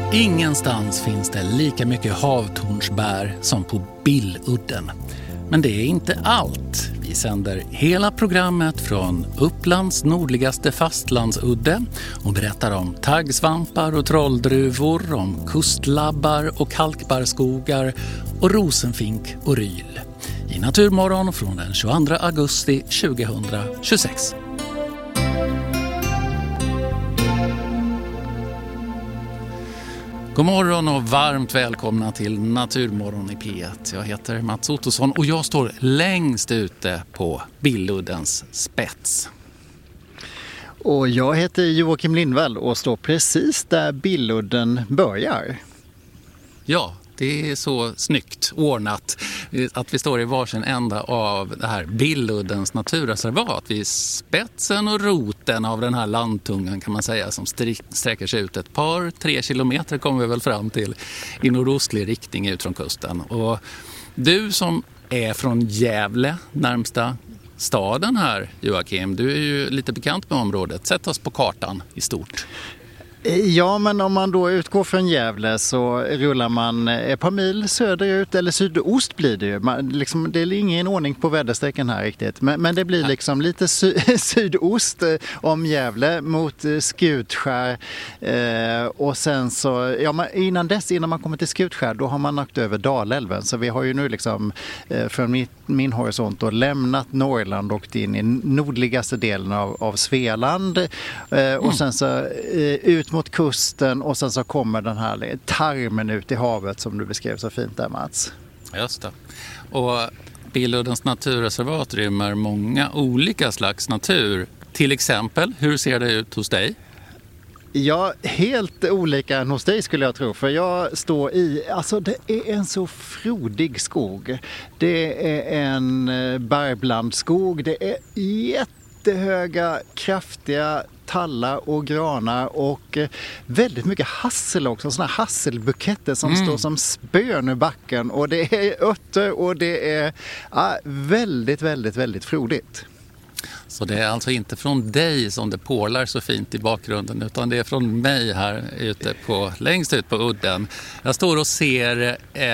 Ingenstans finns det lika mycket havtornsbär som på Billudden. Men det är inte allt. Vi sänder hela programmet från Upplands nordligaste fastlandsudde och berättar om taggsvampar och trolldruvor, om kustlabbar och kalkbarrskogar och rosenfink och ryl. I Naturmorgon från den 22 augusti 2026. God morgon och varmt välkomna till Naturmorgon i P1. Jag heter Mats Ottosson och jag står längst ute på Billuddens spets. Och jag heter Joakim Lindvall och står precis där Billudden börjar. Ja, det är så snyggt ordnat att vi står i varsin ända av det här Billuddens naturreservat. Vid spetsen och roten av den här landtungan kan man säga som sträcker sig ut ett par, 3 kilometer kommer vi väl fram till i nordostlig riktning ut från kusten. Och du som är från Gävle, närmsta staden här Joakim, du är ju lite bekant med området. Sätt oss på kartan i stort. Ja, men om man då utgår från Gävle så rullar man ett par mil söderut, eller sydost blir det ju. Det är ingen ordning på väderstrecken här riktigt. Men det blir liksom lite sydost om Gävle mot Skutskär. Och sen så, innan man kommer till Skutskär då har man åkt över Dalälven. Så vi har ju nu liksom från min horisont då lämnat Norrland och åkt in i nordligaste delen av Svealand. Och sen så ut mot kusten och sen så kommer den här tarmen ut i havet som du beskrev så fint där, Mats. Just det. Och Billuddens naturreservat rymmer många olika slags natur. Till exempel, hur ser det ut hos dig? Ja, helt olika än hos dig skulle jag tro. För jag står det är en så frodig skog. Det är en bärblandskog. Det är jättehöga, kraftiga tallar och granar och väldigt mycket hassel också. Såna hasselbuketter som står som spön i backen. Och det är örter och det är väldigt, väldigt, väldigt frodigt. Så det är alltså inte från dig som det pålar så fint i bakgrunden utan det är från mig här längst ut på udden. Jag står och ser,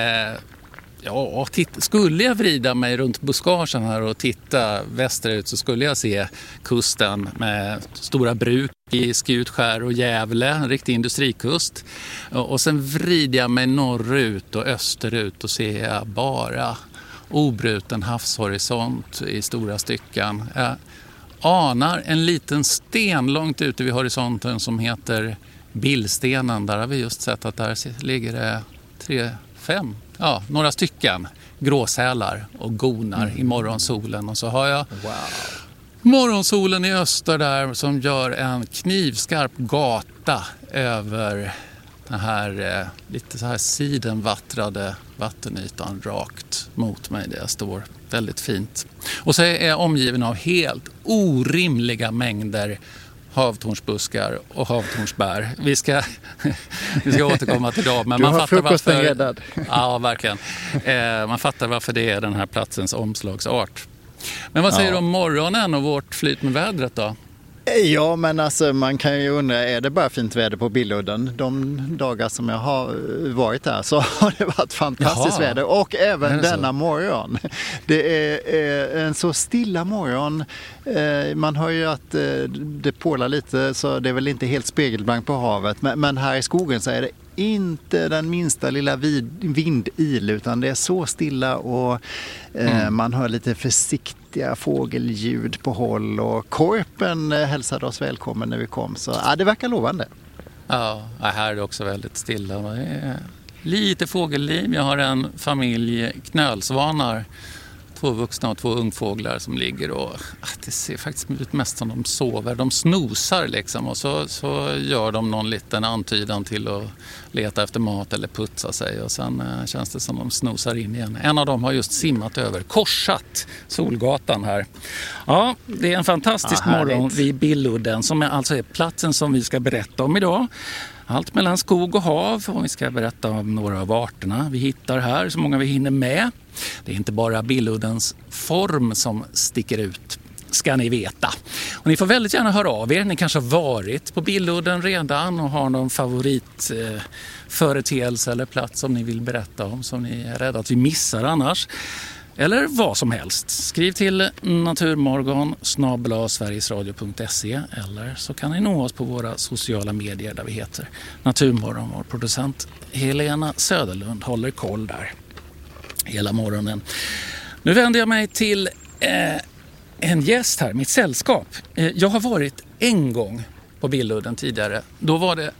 skulle jag vrida mig runt buskagen här och titta västerut så skulle jag se kusten med stora bruk i Skutskär och Gävle, en riktig industrikust. Och sen vrider jag mig norrut och österut och ser jag bara obruten havshorisont i stora stycken. Jag anar en liten sten långt ute vid horisonten som heter Billstenen. Där har vi just sett att där ligger det 3-5, några stycken gråsälar och gonar i morgonsolen. Och så har jag morgonsolen i öster där som gör en knivskarp gata över den här lite så här sidenvattrade vattenytan rakt mot mig där jag står. Väldigt fint. Och så är jag omgiven av helt orimliga mängder havtornsbuskar och havtornsbär. Vi ska återkomma till dem. Men du har frukosten räddad. Ja, verkligen. Man fattar varför det är den här platsens omslagsart. Men vad säger du om morgonen och vårt flyt med vädret då? Ja, men alltså man kan ju undra, är det bara fint väder på Billudden? De dagar som jag har varit där så har det varit fantastiskt väder och även denna morgon. Det är en så stilla morgon. Man hör ju att det pålar lite så det är väl inte helt spegelblankt på havet. Men här i skogen så är det inte den minsta lilla vindil utan det är så stilla och man hör lite försiktiga fågelljud på håll och korpen hälsade oss välkommen när vi kom så det verkar lovande. Ja, här är det också väldigt stilla. Det är lite fågelliv. Jag har en familj knölsvanar, 2 vuxna och 2 ungfåglar som ligger och det ser faktiskt ut mest som de sover. De snosar liksom och så gör de någon liten antydan till att leta efter mat eller putsa sig och sen känns det som de snosar in igen. En av dem har just simmat över, korsat Solgatan här. Ja, det är en fantastisk morgon vid Billudden som alltså är platsen som vi ska berätta om idag. Allt mellan skog och hav och vi ska berätta om några av arterna vi hittar här, så många vi hinner med. Det är inte bara Billuddens form som sticker ut. ska ni veta. Och ni får väldigt gärna höra av er. Ni kanske har varit på Billudden redan och har någon favoritföreteelse eller plats som ni vill berätta om, som ni är rädda att vi missar annars. Eller vad som helst. Skriv till naturmorgon@sverigesradio.se eller så kan ni nå oss på våra sociala medier där vi heter Naturmorgon. Vår producent Helena Söderlund håller koll där hela morgonen. Nu vänder jag mig till en gäst här, mitt sällskap. Jag har varit en gång på Billudden tidigare. Då var det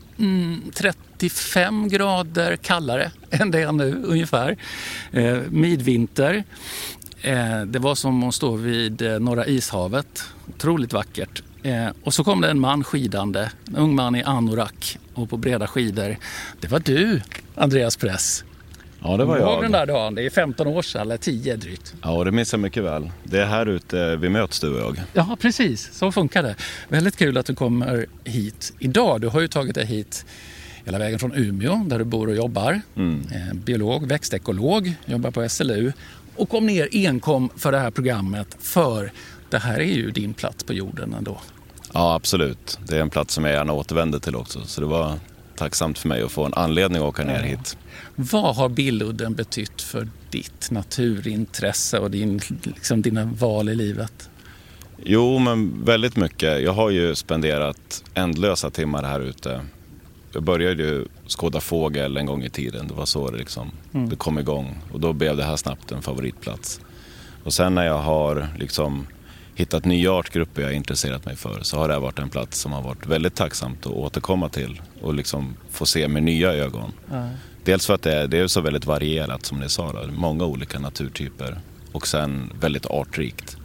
35 grader kallare än det är nu ungefär. Midvinter. Det var som att stå vid Norra ishavet. Otroligt vackert. Och så kom det en man skidande. En ung man i anorak och på breda skidor. Det var du, Andreas Press. Ja, det var jag. Den där dagen, det är 15 år sedan, eller 10 drygt. Ja, det minns jag mycket väl. Det är här ute vi möts, du och jag. Ja, precis. Så funkar det. Väldigt kul att du kommer hit idag. Du har ju tagit dig hit hela vägen från Umeå, där du bor och jobbar. Biolog, växtekolog, jobbar på SLU. Och kom ner enkom för det här programmet, för det här är ju din plats på jorden ändå. Ja, absolut. Det är en plats som jag gärna återvänder till också. Så det var tacksamt för mig att få en anledning att åka ner hit. Vad har Billudden betytt för ditt naturintresse och dina val i livet? Jo, men väldigt mycket. Jag har ju spenderat ändlösa timmar här ute. Jag började ju skåda fågel en gång i tiden. Det var så det det kom igång. Och då blev det här snabbt en favoritplats. Och sen när jag har hittat nya artgrupper jag intresserat mig för, så har det varit en plats som har varit väldigt tacksamt att återkomma till och få se med nya ögon. Dels för att det är så väldigt varierat, som ni sa då, många olika naturtyper och sen väldigt artrikt.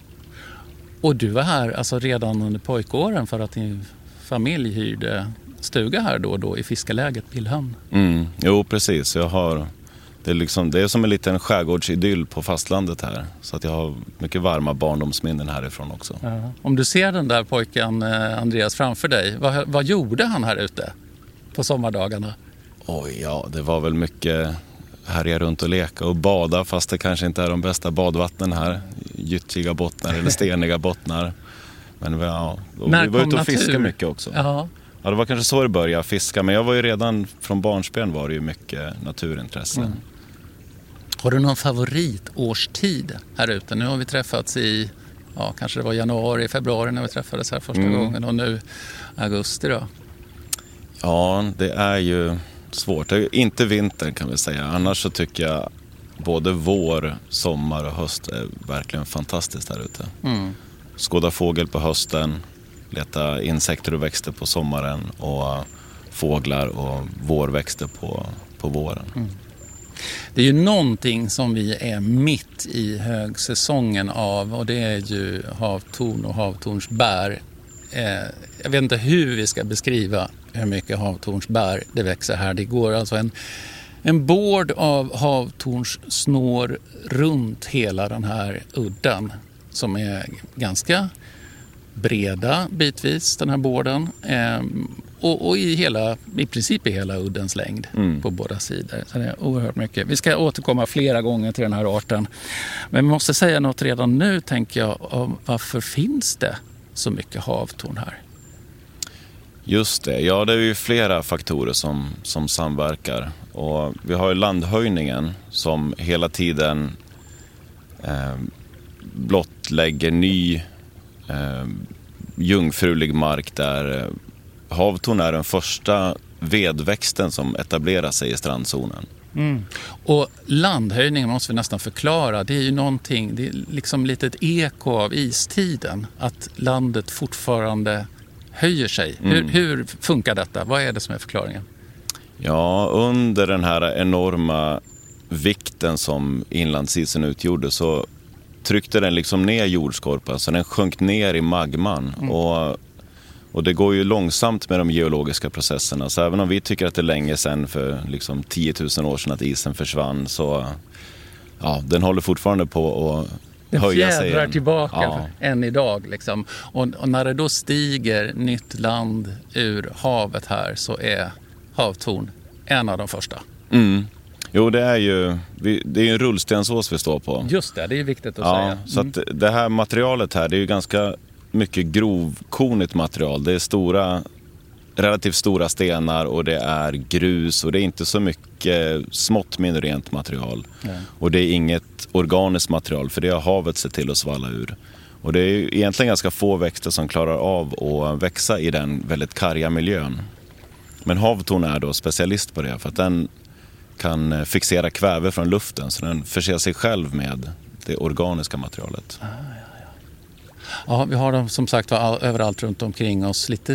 Och du var här alltså redan under pojkåren för att din familj hyrde stuga här då och då i fiskeläget Billhamn. Jo, precis. Det är som en liten skärgårdsidyll på fastlandet här. Så att jag har mycket varma barndomsminnen härifrån också. Ja. Om du ser den där pojken Andreas framför dig, vad gjorde han här ute på sommardagarna? Oj, ja, det var väl mycket härja runt och leka och bada, fast det kanske inte är de bästa badvattnen här. Gyttiga bottnar eller steniga bottnar. Men vi var ute och fiskade mycket också. Ja. Ja, det var kanske så det började fiska, men jag var ju redan från barnsben var det ju mycket naturintresse. Har du någon favoritårstid här ute? Nu har vi träffats i, kanske det var januari, februari när vi träffades här första gången, och nu augusti då. Ja, det är ju svårt. Det är inte vintern kan vi säga. Annars så tycker jag både vår, sommar och höst är verkligen fantastiskt här ute. Skåda fågel på hösten, leta insekter och växter på sommaren och fåglar och vårväxter på våren. Det är ju någonting som vi är mitt i högsäsongen av, och det är ju havtorn och havtornsbär. Jag vet inte hur vi ska beskriva hur mycket havtornsbär det växer här. Det går alltså en bård av havtornssnår runt hela den här udden, som är ganska breda bitvis, den här bården. Och i princip i hela uddens längd på båda sidor. Så det är oerhört mycket. Vi ska återkomma flera gånger till den här arten. Men vi måste säga något redan nu, tänker jag, om varför finns det så mycket havtorn här? Just det. Ja, det är ju flera faktorer som samverkar. Och vi har ju landhöjningen som hela tiden blottlägger ny jungfrulig mark där havtorn är den första vedväxten som etablerar sig i strandzonen. Och landhöjningen måste vi nästan förklara. Det är ju någonting, det är liksom lite ett eko av istiden, att landet fortfarande höjer sig. Hur funkar detta? Vad är det som är förklaringen? Ja, under den här enorma vikten som inlandsisen utgjorde så tryckte den ner jordskorpan, så den sjönk ner i magman. Och det går ju långsamt med de geologiska processerna. Så även om vi tycker att det är länge sedan, för 10 000 år sedan, att isen försvann, så den håller fortfarande på att höja sig. Den fjädrar tillbaka än idag. Och när det då stiger nytt land ur havet här, så är havtorn en av de första. Jo, det är ju en rullstensås vi står på. Just det, det är viktigt att säga. Så att det här materialet här, det är ju ganska mycket grovkornigt material. Det är relativt stora stenar och det är grus och det är inte så mycket smått minerent material. Och det är inget organiskt material, för det har havet sett till att svalla ur. Och det är egentligen ganska få växter som klarar av att växa i den väldigt karga miljön. Men havtorn är då specialist på det, för att den kan fixera kväve från luften, så den förser sig själv med det organiska materialet. Ja, vi har dem som sagt överallt runt omkring oss. Lite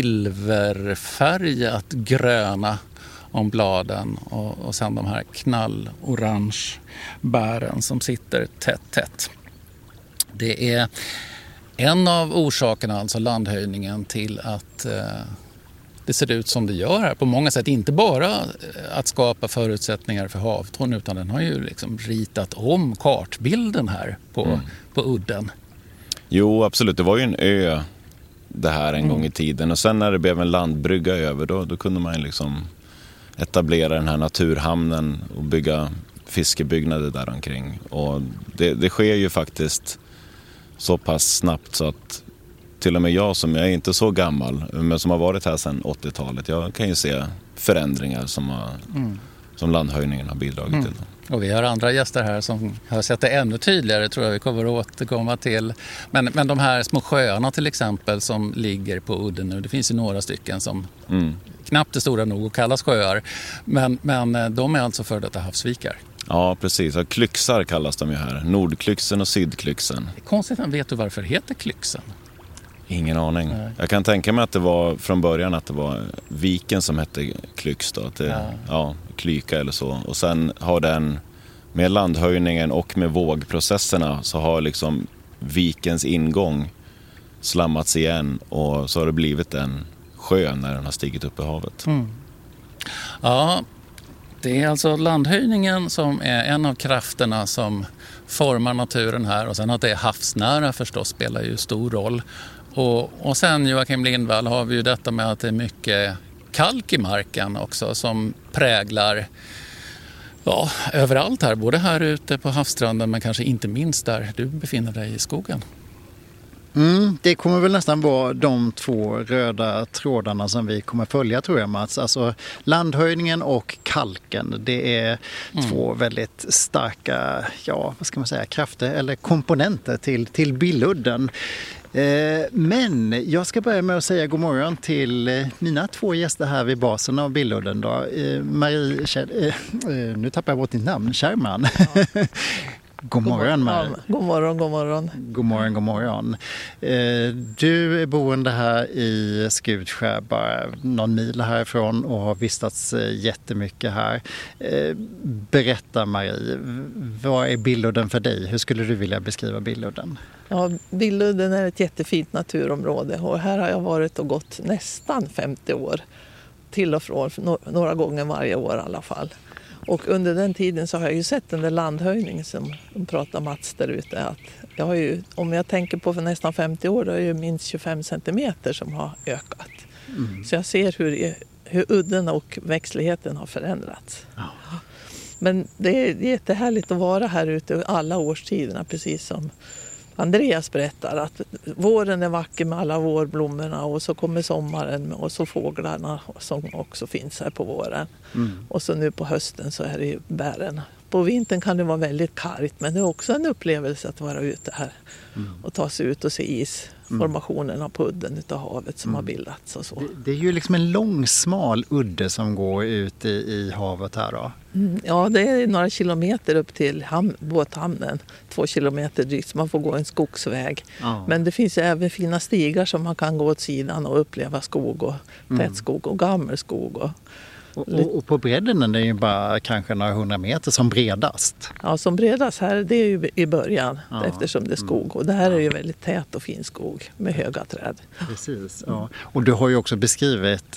silverfärgat gröna om bladen och sen de här knallorange bären som sitter tätt. Det är en av orsakerna, alltså landhöjningen, till att det ser ut som det gör här. På många sätt inte bara att skapa förutsättningar för havtorn, utan den har ju liksom ritat om kartbilden här på udden. Jo, absolut. Det var ju en ö det här en gång i tiden. Och sen när det blev en landbrygga över, då kunde man liksom etablera den här naturhamnen och bygga fiskebyggnader där omkring. Och det sker ju faktiskt så pass snabbt så att till och med jag, som är inte så gammal men som har varit här sedan 80-talet, jag kan ju se förändringar som landhöjningen har bidragit till. Och vi har andra gäster här som har sett det ännu tydligare, tror jag vi kommer att återkomma till. Men de här små sjöarna till exempel som ligger på udden nu, det finns ju några stycken som knappt är stora nog att kallas sjöar. Men de är alltså för detta havsvikar. Ja, precis. Och klyxar kallas de ju här. Nordklyxen och sydklyxen. Det är konstigt, vet du varför det heter klyxen? Ingen aning. Nej. Jag kan tänka mig att det var från början att det var viken som hette Klyx då. Att det, Klyka eller så. Och sen har den med landhöjningen och med vågprocesserna så har liksom vikens ingång slammats igen och så har det blivit en sjö när den har stigit upp i havet. Ja, det är alltså landhöjningen som är en av krafterna som formar naturen här, och sen att det är havsnära förstås spelar ju stor roll. Och sen, Joakim Lindvall, har vi ju detta med att det är mycket kalk i marken också som präglar överallt här, både här ute på havsstranden men kanske inte minst där du befinner dig i skogen. Det kommer väl nästan vara de två röda trådarna som vi kommer följa, tror jag, Mats. Alltså landhöjningen och kalken, det är två väldigt starka, krafter eller komponenter till Billudden. Men jag ska börja med att säga god morgon till mina två gäster här vid basen av Billudden då. Marie, nu tappar jag bort ditt namn, Kärman. Ja. God morgon, Marie. God morgon. God morgon. Du är boende här i Skutskär, bara någon mil härifrån, och har vistats jättemycket här. Berätta, Marie, vad är Billudden för dig? Hur skulle du vilja beskriva Billudden? Ja, Billudden är ett jättefint naturområde och här har jag varit och gått nästan 50 år. Till och från, några gånger varje år i alla fall. Och under den tiden så har jag ju sett den där landhöjningen som de pratar Mats där ute. Att jag har ju, om jag tänker på för nästan 50 år, då är det ju minst 25 centimeter som har ökat. Så jag ser hur udden och växtligheten har förändrats. Men det är jättehärligt att vara här ute alla årstiderna, precis som Andreas berättar, att våren är vacker med alla vårblommorna och så kommer sommaren och så fåglarna som också finns här på våren. Och så nu på hösten så är det ju bären. På vintern kan det vara väldigt kargt, men det är också en upplevelse att vara ute här och ta sig ut och se isformationerna på udden utav havet som har bildats och så. Det är ju liksom en lång smal udde som går ut i havet här då. Ja, det är några kilometer upp till båthamnen. 2 kilometer drygt, så man får gå en skogsväg. Men det finns ju även fina stigar som man kan gå åt sidan och uppleva skog och tätskog och gammelskog. Och på bredden är det ju bara kanske några 100 meter som bredast. Ja, som bredast här, det är ju i början eftersom det är skog. Och det här är ju väldigt tät och fin skog med höga träd. Precis, ja. Och du har ju också beskrivit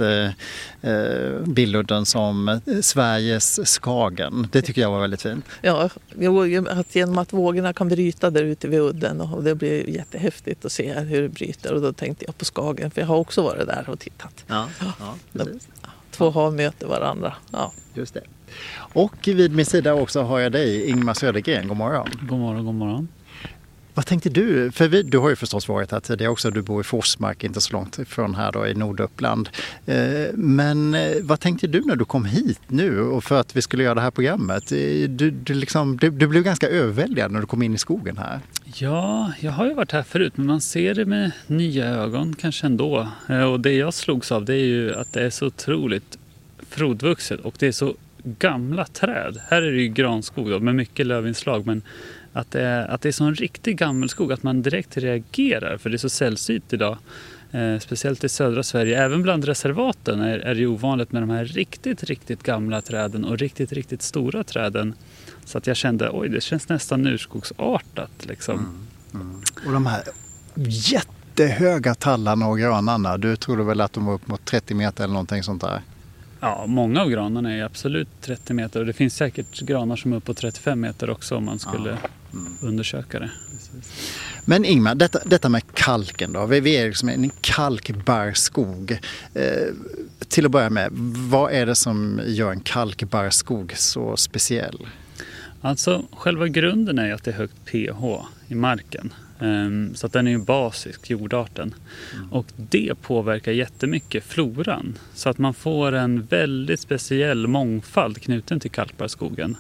Billudden som Sveriges Skagen. Det tycker jag var väldigt fint. Ja, att genom att vågorna kan bryta där ute vid udden, och det blir jättehäftigt att se hur det bryter. Och då tänkte jag på Skagen, för jag har också varit där och tittat. Ja, precis. Två hav möter varandra. Ja. Just det. Och vid min sida också har jag dig, Ingmar Södergren. God morgon. God morgon, god morgon. Vad tänkte du? För du har ju förstås varit här tidigare också. Du bor i Forsmark, inte så långt från här då i Norduppland. Men vad tänkte du när du kom hit nu och för att vi skulle göra det här programmet? Du blev ganska överväldigad när du kom in i skogen här. Ja, jag har ju varit här förut, men man ser det med nya ögon kanske ändå. Och det jag slogs av, det är ju att det är så otroligt frodvuxet och det är så gamla träd. Här är det ju granskog då, med mycket lövinslag, men att det är så en riktig gammelskog att man direkt reagerar, för det är så sällsynt idag. Speciellt i södra Sverige. Även bland reservaten är det ovanligt med de här riktigt gamla träden och riktigt stora träden. Så att jag kände, det känns nästan urskogsartat liksom. Och de här jättehöga tallarna och granarna, du trodde väl att de var upp mot 30 meter eller någonting sånt där? Ja, många av granarna är absolut 30 meter och det finns säkert granar som är upp på 35 meter också om man skulle undersöka det. Men Ingmar, detta med kalken då, vi är liksom en kalkbarrskog. Till att börja med, vad är det som gör en kalkbarrskog så speciell? Alltså, själva grunden är att det är högt pH i marken. Så att den är ju basisk, jordarten. Och det påverkar jättemycket floran. Så att man får en väldigt speciell mångfald knuten till kalkbarrskogen.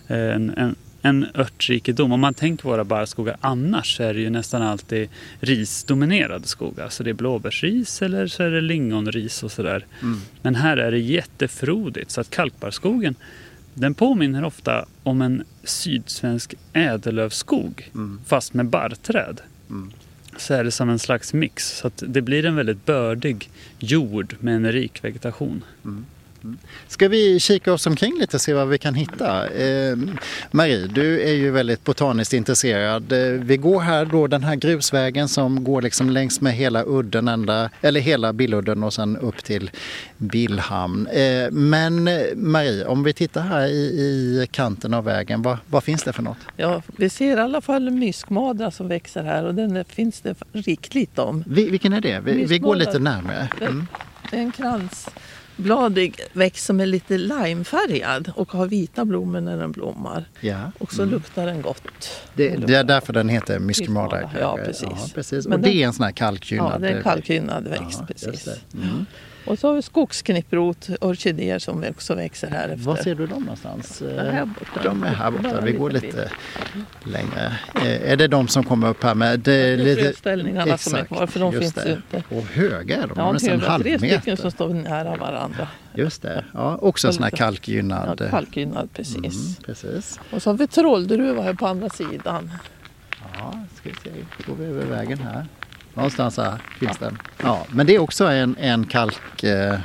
En örtrikedom. Om man tänker våra barrskogar annars är det ju nästan alltid risdominerade skogar. Så det är blåbärsris eller så är det lingonris och sådär. Men här är det jättefrodigt. Så att kalkbarrskogen, den påminner ofta om en sydsvensk ädellövskog fast med barrträd. Så är det som en slags mix. Så att det blir en väldigt bördig jord med en rik vegetation. Ska vi kika oss omkring lite och se vad vi kan hitta? Marie, du är ju väldigt botaniskt intresserad. Vi går här då den här grusvägen som går liksom längs med hela udden eller hela Billudden och sen upp till Billhamn. Men Marie, om vi tittar här i kanten av vägen, vad finns det för något? Ja, vi ser i alla fall myskmadra som växer här och den finns det rikligt om. Vilken är det? Vi går lite närmare. Det är en kransbladig växt som är lite limefärgad och har vita blommor när den blommar. Ja. Och så luktar den gott. Det är därför den heter myskmadra. Ja, precis. Ja, precis. Och det är en sån här kalkgynnad. Ja, det är en kalkgynnad växt, precis. Och så har vi skogsknipprot, orkidéer som också växer här efter. Var ser du dem någonstans? Här borta. De är här borta. Vi går lite längre. Är det de som kommer upp här med? Det är fröställningarna som är kvar, för de finns ju inte. Och höga är de, ja, nästan en halv meter. 3 stycken som står nära varandra. Just det, ja, också en sån här kalkgynnad. Ja, kalkgynnad, precis. Precis. Och så har vi trolldruva här på andra sidan. Ja, ska vi se. Går vi över vägen här. Någonstans här finns den. Ja, men det är också en kalkgynnad.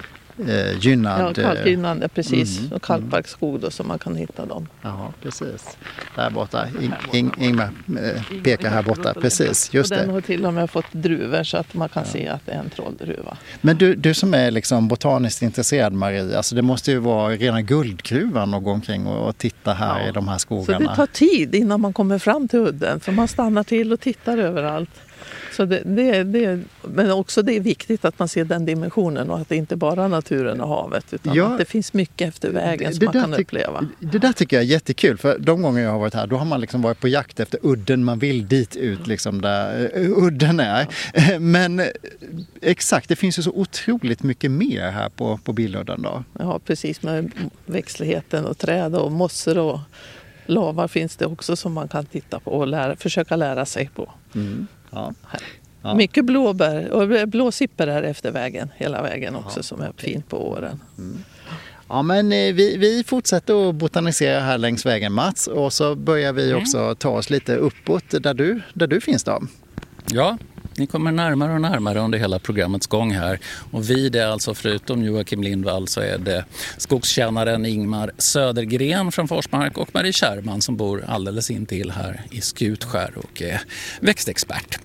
Ja, kalkgynnad, precis. Och kalkbarrskog då, så man kan hitta dem. Ja, precis. Där borta. Ingmar pekar här borta. Precis, just det. Den har till och med fått druvor så att man kan se att det är en trolldruva. Men du som är liksom botaniskt intresserad, Marie, alltså det måste ju vara rena guldgruvan att gå omkring och titta här i de här skogarna. Så det tar tid innan man kommer fram till udden, för man stannar till och tittar överallt. Så men också det är viktigt att man ser den dimensionen och att det inte bara är naturen och havet utan att det finns mycket efter vägen som man kan uppleva. Det där tycker jag är jättekul, för de gånger jag har varit här då har man liksom varit på jakt efter udden man vill dit ut liksom där udden är. Men exakt, det finns ju så otroligt mycket mer här på Billudden då. Ja, precis, med växtligheten och träd och mossor och lavar finns det också som man kan titta på och försöka lära sig på. Ja. Ja. Mycket blåbär och blåsipper här efter vägen, hela vägen också, som är fint på åren. Ja, men vi fortsätter att botanisera här längs vägen, Mats, och så börjar vi också ta oss lite uppåt där du finns då. Ja, ni kommer närmare och närmare under hela programmets gång här. Och vid det alltså, förutom Joakim Lindvall, så är det skogskännaren Ingmar Södergren från Forsmark och Marie Kärrman som bor alldeles intill här i Skutskär och är växtexpert.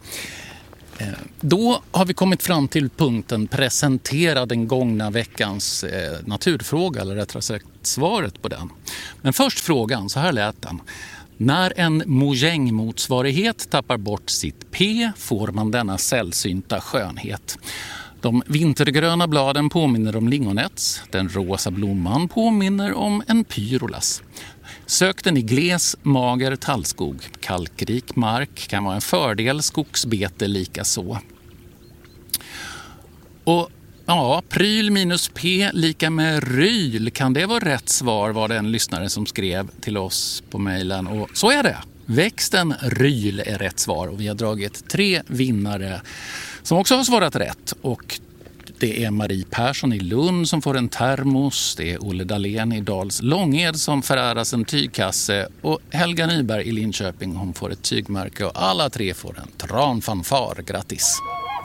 Då har vi kommit fram till punkten presentera den gångna veckans naturfråga, eller rättare sagt svaret på den. Men först frågan, så här lät den. När en mojängmotsvarighet tappar bort sitt P får man denna sällsynta skönhet. De vintergröna bladen påminner om lingonets. Den rosa blomman påminner om en pyrolas. Sök den i gles, mager tallskog. Kalkrik mark kan vara en fördel, skogsbete lika så. Och ja, pryl minus P lika med ryl. Kan det vara rätt svar, var det en lyssnare som skrev till oss på mejlen. Och så är det. Växten ryl är rätt svar och vi har dragit 3 vinnare som också har svarat rätt. Och det är Marie Persson i Lund som får en termos, det är Olle Dahlén i Dals Långed som föräras en tygkasse och Helga Nyberg i Linköping, hon får ett tygmärke och alla 3 får en tranfanfar. Grattis!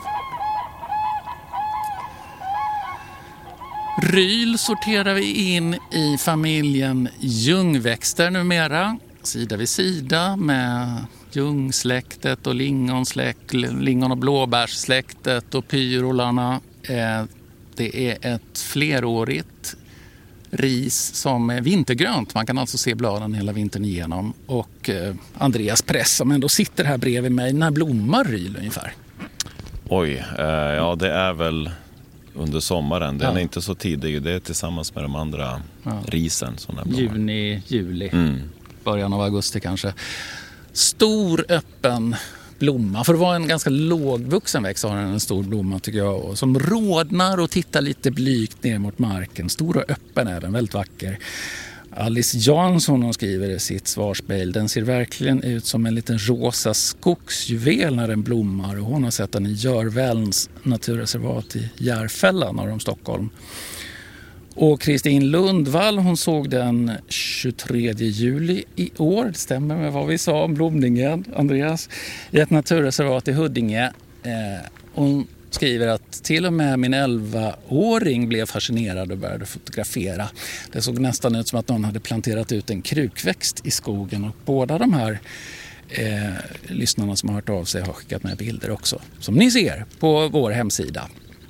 Ryl sorterar vi in i familjen ljungväxter numera, sida vid sida med ljungsläktet och lingon- och blåbärssläktet och pyrolarna. Det är ett flerårigt ris som är vintergrönt. Man kan alltså se bladen hela vintern igenom. Och Andreas Press som ändå sitter här bredvid mig, när blommar ryl ungefär? Oj, ja det är väl under sommaren. Den är inte så tidig. Det är tillsammans med de andra risen som den blommar. Juni, juli. Början av augusti kanske. Stor öppen blomma. För att vara en ganska lågvuxen växt har den en stor blomma tycker jag. Och som rodnar och tittar lite blygt ner mot marken. Stor och öppen är den, väldigt vacker. Alice Jansson hon skriver i sitt svarsmail. Den ser verkligen ut som en liten rosa skogsjuvel när den blommar. Och hon har sett den i Görvälns naturreservat i Järfälla norr om Stockholm. Och Kristin Lundvall hon såg den 23 juli i år. Det stämmer med vad vi sa om blomningen, Andreas. I ett naturreservat i Huddinge. Hon skriver att till och med min 11-åring blev fascinerad och började fotografera. Det såg nästan ut som att någon hade planterat ut en krukväxt i skogen. Och båda de här lyssnarna som har hört av sig har skickat med bilder också. Som ni ser på vår hemsida.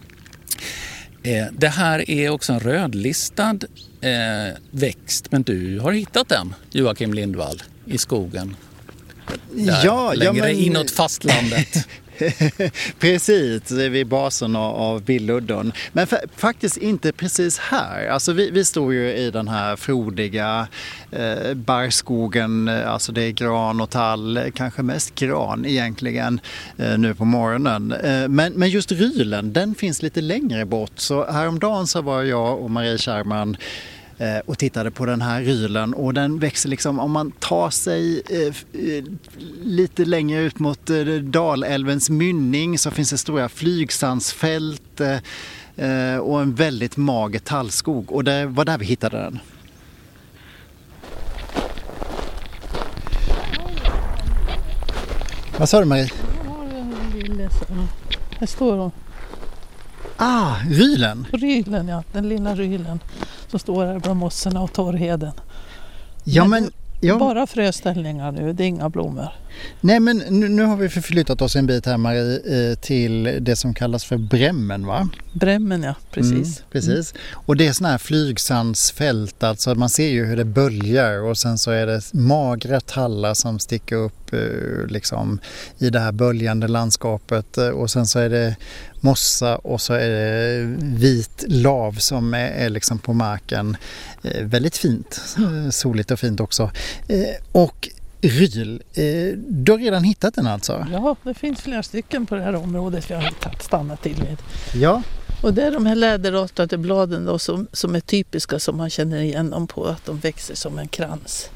Det här är också en rödlistad växt, men du har hittat den, Joakim Lindvall, i skogen. Där, längre inåt fastlandet. Precis, vid basen av Billuddon. Men faktiskt inte precis här. Alltså vi står ju i den här frodiga barrskogen. Alltså det är gran och tall, kanske mest gran egentligen nu på morgonen. Men just rylen, den finns lite längre bort. Så häromdagen så var jag och Marie Kärman och tittade på den här rylen och den växer liksom, om man tar sig lite längre ut mot Dalälvens mynning så finns det stora flygsandsfält och en väldigt mager tallskog och det var där vi hittade den. Vad sa du Marie? Här står hon. Rylen? Rylen, ja. Den lilla rylen som står här bland mossorna och torrheden. Bara fröställningar nu, det är inga blommor. Nej, men nu har vi förflyttat oss en bit här Marie till det som kallas för Brämmen, va? Brämmen, ja, precis. Precis. Och det är sådana här flygsandsfält, alltså man ser ju hur det böljar och sen så är det magra tallar som sticker upp liksom i det här böljande landskapet och sen så är det mossa och så är det vit lav som är liksom på marken. Väldigt fint, soligt och fint också. Och ryl, du har redan hittat den alltså? Ja, det finns flera stycken på det här området vi har stannat till med. Ja. Och det är de här läderartade bladen då som är typiska som man känner igen dem på att de växer som en krans.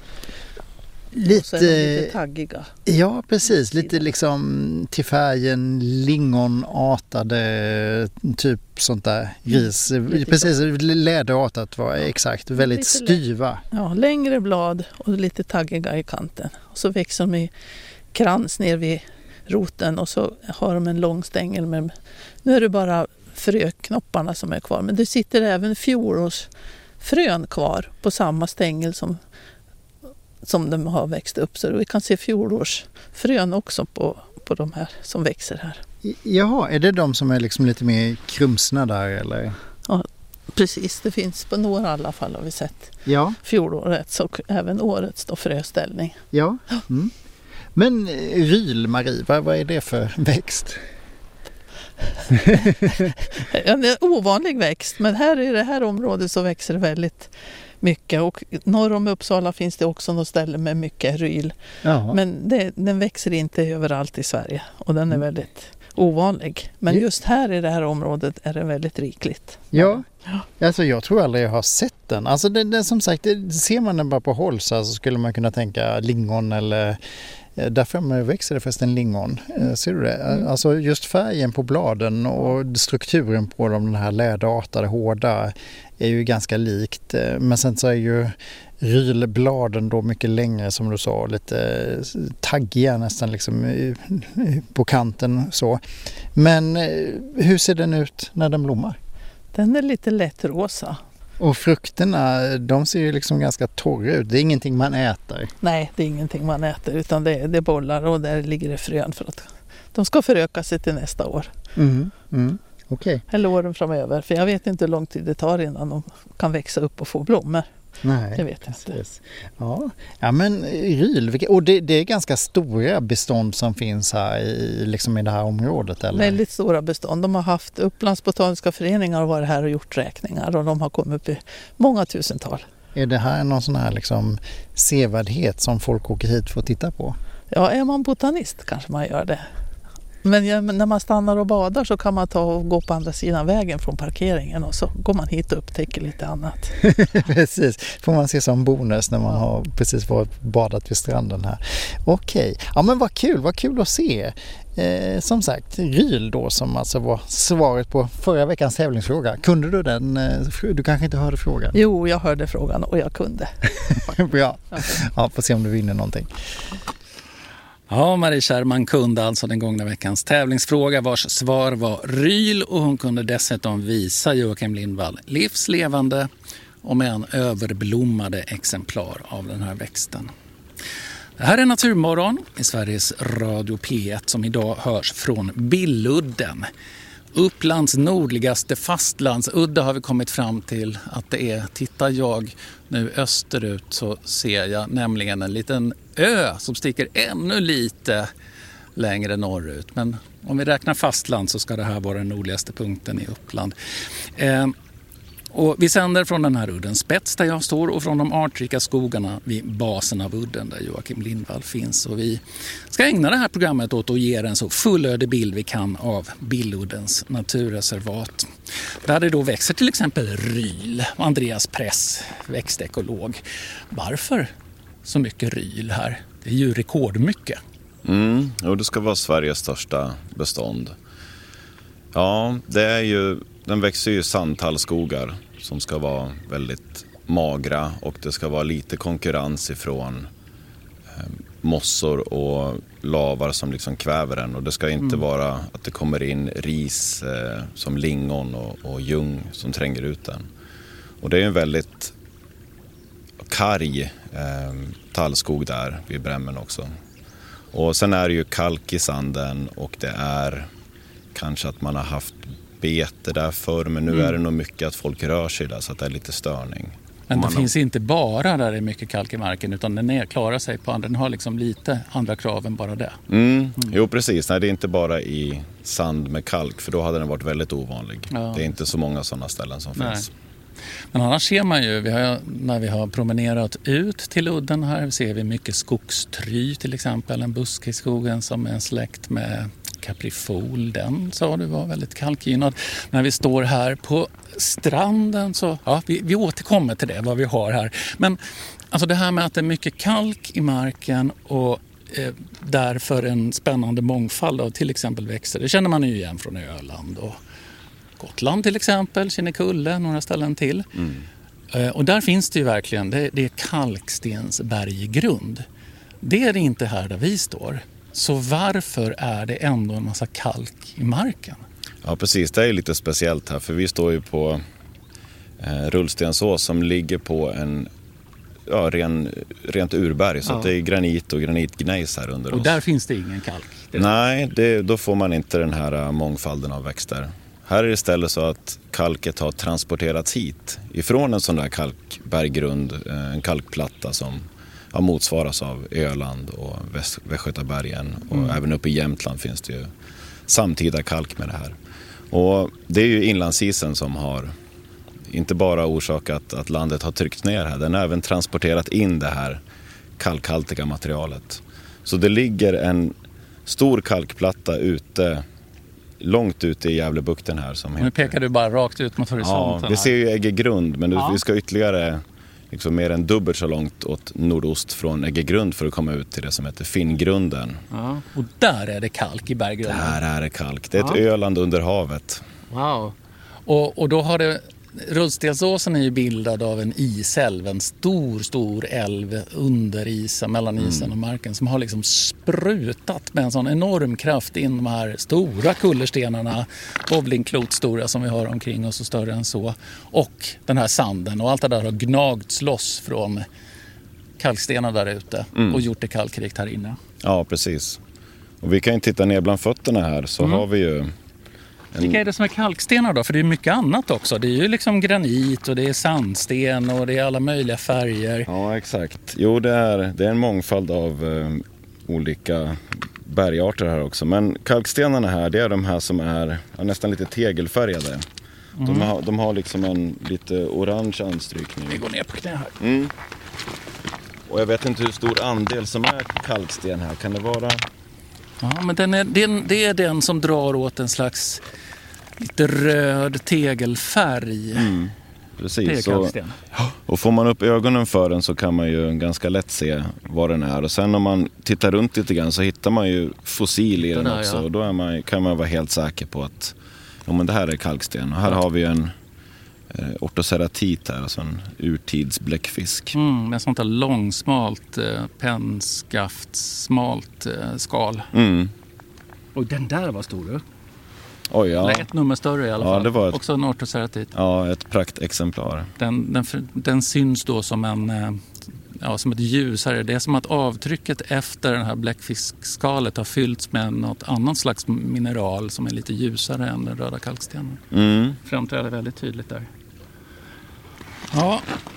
Lite taggiga. Ja, precis. Lite liksom till färgen lingonartade typ sånt där ris. Precis, läderartat var exakt. Väldigt lite styva. Ja, längre blad och lite taggiga i kanten. Och så växer de i krans ner vid roten och så har de en lång stängel. Men nu är det bara fröknopparna som är kvar. Men det sitter även fjolårsfrön kvar på samma stängel som de har växt upp. Så vi kan se fjolårsfrön också på de här som växer här. Jaha, är det de som är liksom lite mer krumsna där eller? Ja, precis. Det finns på några i alla fall har vi sett. Ja. Fjolårets och även årets då fröställning. Ja. Mm. Men ryl, Marie, vad är det för växt? En ovanlig växt, men här i det här området så växer det väldigt mycket. Och norr om Uppsala finns det också något ställe med mycket ryl. Jaha. Men den växer inte överallt i Sverige och den är väldigt ovanlig. Men just här i det här området är det väldigt rikligt. Ja, alltså jag tror aldrig jag har sett den. Alltså det som sagt, ser man den bara på håll så skulle man kunna tänka lingon eller... Där framme växer det förresten lingon. Ser du det? Alltså just färgen på bladen och strukturen på dem, den här läderartade hårda, är ju ganska likt. Men sen så är ju rylbladen då mycket längre, som du sa, lite taggiga nästan liksom på kanten så. Men hur ser den ut när den blommar? Den är lite lätt rosa. Och frukterna, de ser ju liksom ganska torra ut. Det är ingenting man äter. Nej, det är ingenting man äter, utan det är bollar och där ligger det frön för att de ska föröka sig till nästa år. Okej. Eller åren framöver, för jag vet inte hur lång tid det tar innan de kan växa upp och få blommor. Nej, det vet jag inte. Ja, men ryl, och det är ganska stora bestånd som finns här i det här området, eller? Väldigt stora bestånd. De har haft Upplands botaniska föreningar och varit här och gjort räkningar, och de har kommit upp i många tusental. Är det här någon sån här sevärdhet som folk åker hit för att titta på? Ja, är man botanist kanske man gör det. Men när man stannar och badar så kan man ta och gå på andra sidan vägen från parkeringen, och så går man hit och upptäcker lite annat. Precis, får man se som bonus när man har precis varit badat vid stranden här. Okej, ja men vad kul att se. Som sagt, ryl då, som alltså var svaret på förra veckans tävlingsfråga. Kunde du den? Du kanske inte hörde frågan? Jo, jag hörde frågan och jag kunde. Bra, ja, får se om du vinner någonting. Ja, Marie Kärrman kunde alltså den gångna veckans tävlingsfråga, vars svar var ryl, och hon kunde dessutom visa Joakim Lindvall livslevande och med en överblommade exemplar av den här växten. Det här är Naturmorgon i Sveriges Radio P1 som idag hörs från Billudden. Upplands nordligaste fastlandsudde har vi kommit fram till att det är. Tittar jag nu österut så ser jag nämligen en liten ö som sticker ännu lite längre norrut. Men om vi räknar fastland så ska det här vara den nordligaste punkten i Uppland. Och vi sänder från den här uddens spets där jag står och från de artrika skogarna vid basen av udden där Joakim Lindvall finns. Och vi ska ägna det här programmet åt att ge en så fullödig bild vi kan av Billuddens naturreservat. Där det då växer till exempel ryl. Andreas Press, växtekolog. Varför så mycket ryl här? Det är ju rekordmycket. Och det ska vara Sveriges största bestånd. Ja, den växer ju i sandtallskogar som ska vara väldigt magra, och det ska vara lite konkurrens ifrån mossor och lavar som liksom kväver den, och det ska inte vara att det kommer in ris som lingon och ljung som tränger ut den. Och det är en väldigt karg tallskog där vid Brämmen också. Och sen är det ju kalk i sanden, och det är kanske att man har haft bete där förr, men nu är det nog mycket att folk rör sig där så att det är lite störning. Men det finns inte bara där det är mycket kalk i marken, utan den klarar sig på andra. Den har liksom lite andra krav än bara det. Jo, precis. Nej, det är inte bara i sand med kalk, för då hade den varit väldigt ovanlig. Ja. Det är inte så många sådana ställen som finns. Men annars ser man ju, när vi har promenerat ut till udden här, ser vi mycket skogstry till exempel. En buske i skogen som är en släkt med kaprifol. Den sa du var väldigt kalkgynnad. När vi står här på stranden så, ja, vi återkommer till det, vad vi har här. Men alltså det här med att det är mycket kalk i marken och därför en spännande mångfald av till exempel växter. Det känner man ju igen från Öland och Gotland till exempel, Kinnekulle, några ställen till. Och där finns det ju verkligen, det är kalkstensberggrund. Det är det inte här där vi står. Så varför är det ändå en massa kalk i marken? Ja, precis. Det är lite speciellt här, för vi står ju på Rullstensås som ligger på en rent urberg. Så att det är granit och granitgnejs här under oss. Och där finns det ingen kalk? Nej, då får man inte den här mångfalden av växter. Här är det istället så att kalket har transporterats hit ifrån en sån där kalkberggrund, en kalkplatta som motsvaras av Öland och Västgötabergen, och även uppe i Jämtland finns det ju samtida kalk med det här. Och det är ju inlandsisen som har inte bara orsakat att landet har tryckt ner här. Den har även transporterat in det här kalkhaltiga materialet. Så det ligger en stor kalkplatta långt ute i Gävlebukten här. Som Nu pekar du bara rakt ut mot horisonten. Ja, vi ser ju Äggegrund, men vi ska ytterligare liksom mer än dubbelt så långt åt nordost från Äggegrund för att komma ut till det som heter Finngrunden. Ja. Och där är det kalk i berggrunden. Där är det kalk. Det är ett Öland under havet. Wow. Och då har det... Rullstensåsen är ju bildad av en isälv, en stor älv under isen, mellan isen och marken, som har liksom sprutat med en sån enorm kraft in de här stora kullerstenarna, bowlingklotstora som vi har omkring oss och större än så, och den här sanden, och allt det där har gnagts loss från kalkstenar där ute och gjort det kalkrikt här inne. Ja, precis. Och vi kan ju titta ner bland fötterna här, så har vi ju... Vilka är det som är kalkstenar då? För det är mycket annat också. Det är ju liksom granit och det är sandsten och det är alla möjliga färger. Ja, exakt. Jo, det är en mångfald av olika bergarter här också. Men kalkstenarna här, det är de här som är nästan lite tegelfärgade. De har liksom en lite orange anstrykning. Vi går ner på knä här. Och jag vet inte hur stor andel som är kalksten här. Kan det vara... Ja, men det är den som drar åt en slags lite röd tegelfärg. Precis. Det är kalksten. Och får man upp ögonen för den så kan man ju ganska lätt se vad den är. Och sen om man tittar runt lite grann så hittar man ju fossil i den också. Och då kan man vara helt säker på att men det här är kalksten. Och här har vi en ortoceratit här, alltså en urtidsbläckfisk. Med sånt där långsmalt, penskaftsmalt skal. Och den där var stor, du. Oj, ja. Eller ett nummer större i alla fall. Det var också en ortoceratit. Ja, ett praktexemplar. Den syns då som som ett ljus här. Det är som att avtrycket efter den här bläckfiskskalet har fyllts med något annat slags mineral som är lite ljusare än den röda kalkstenen. Framträder väldigt tydligt där. Ja.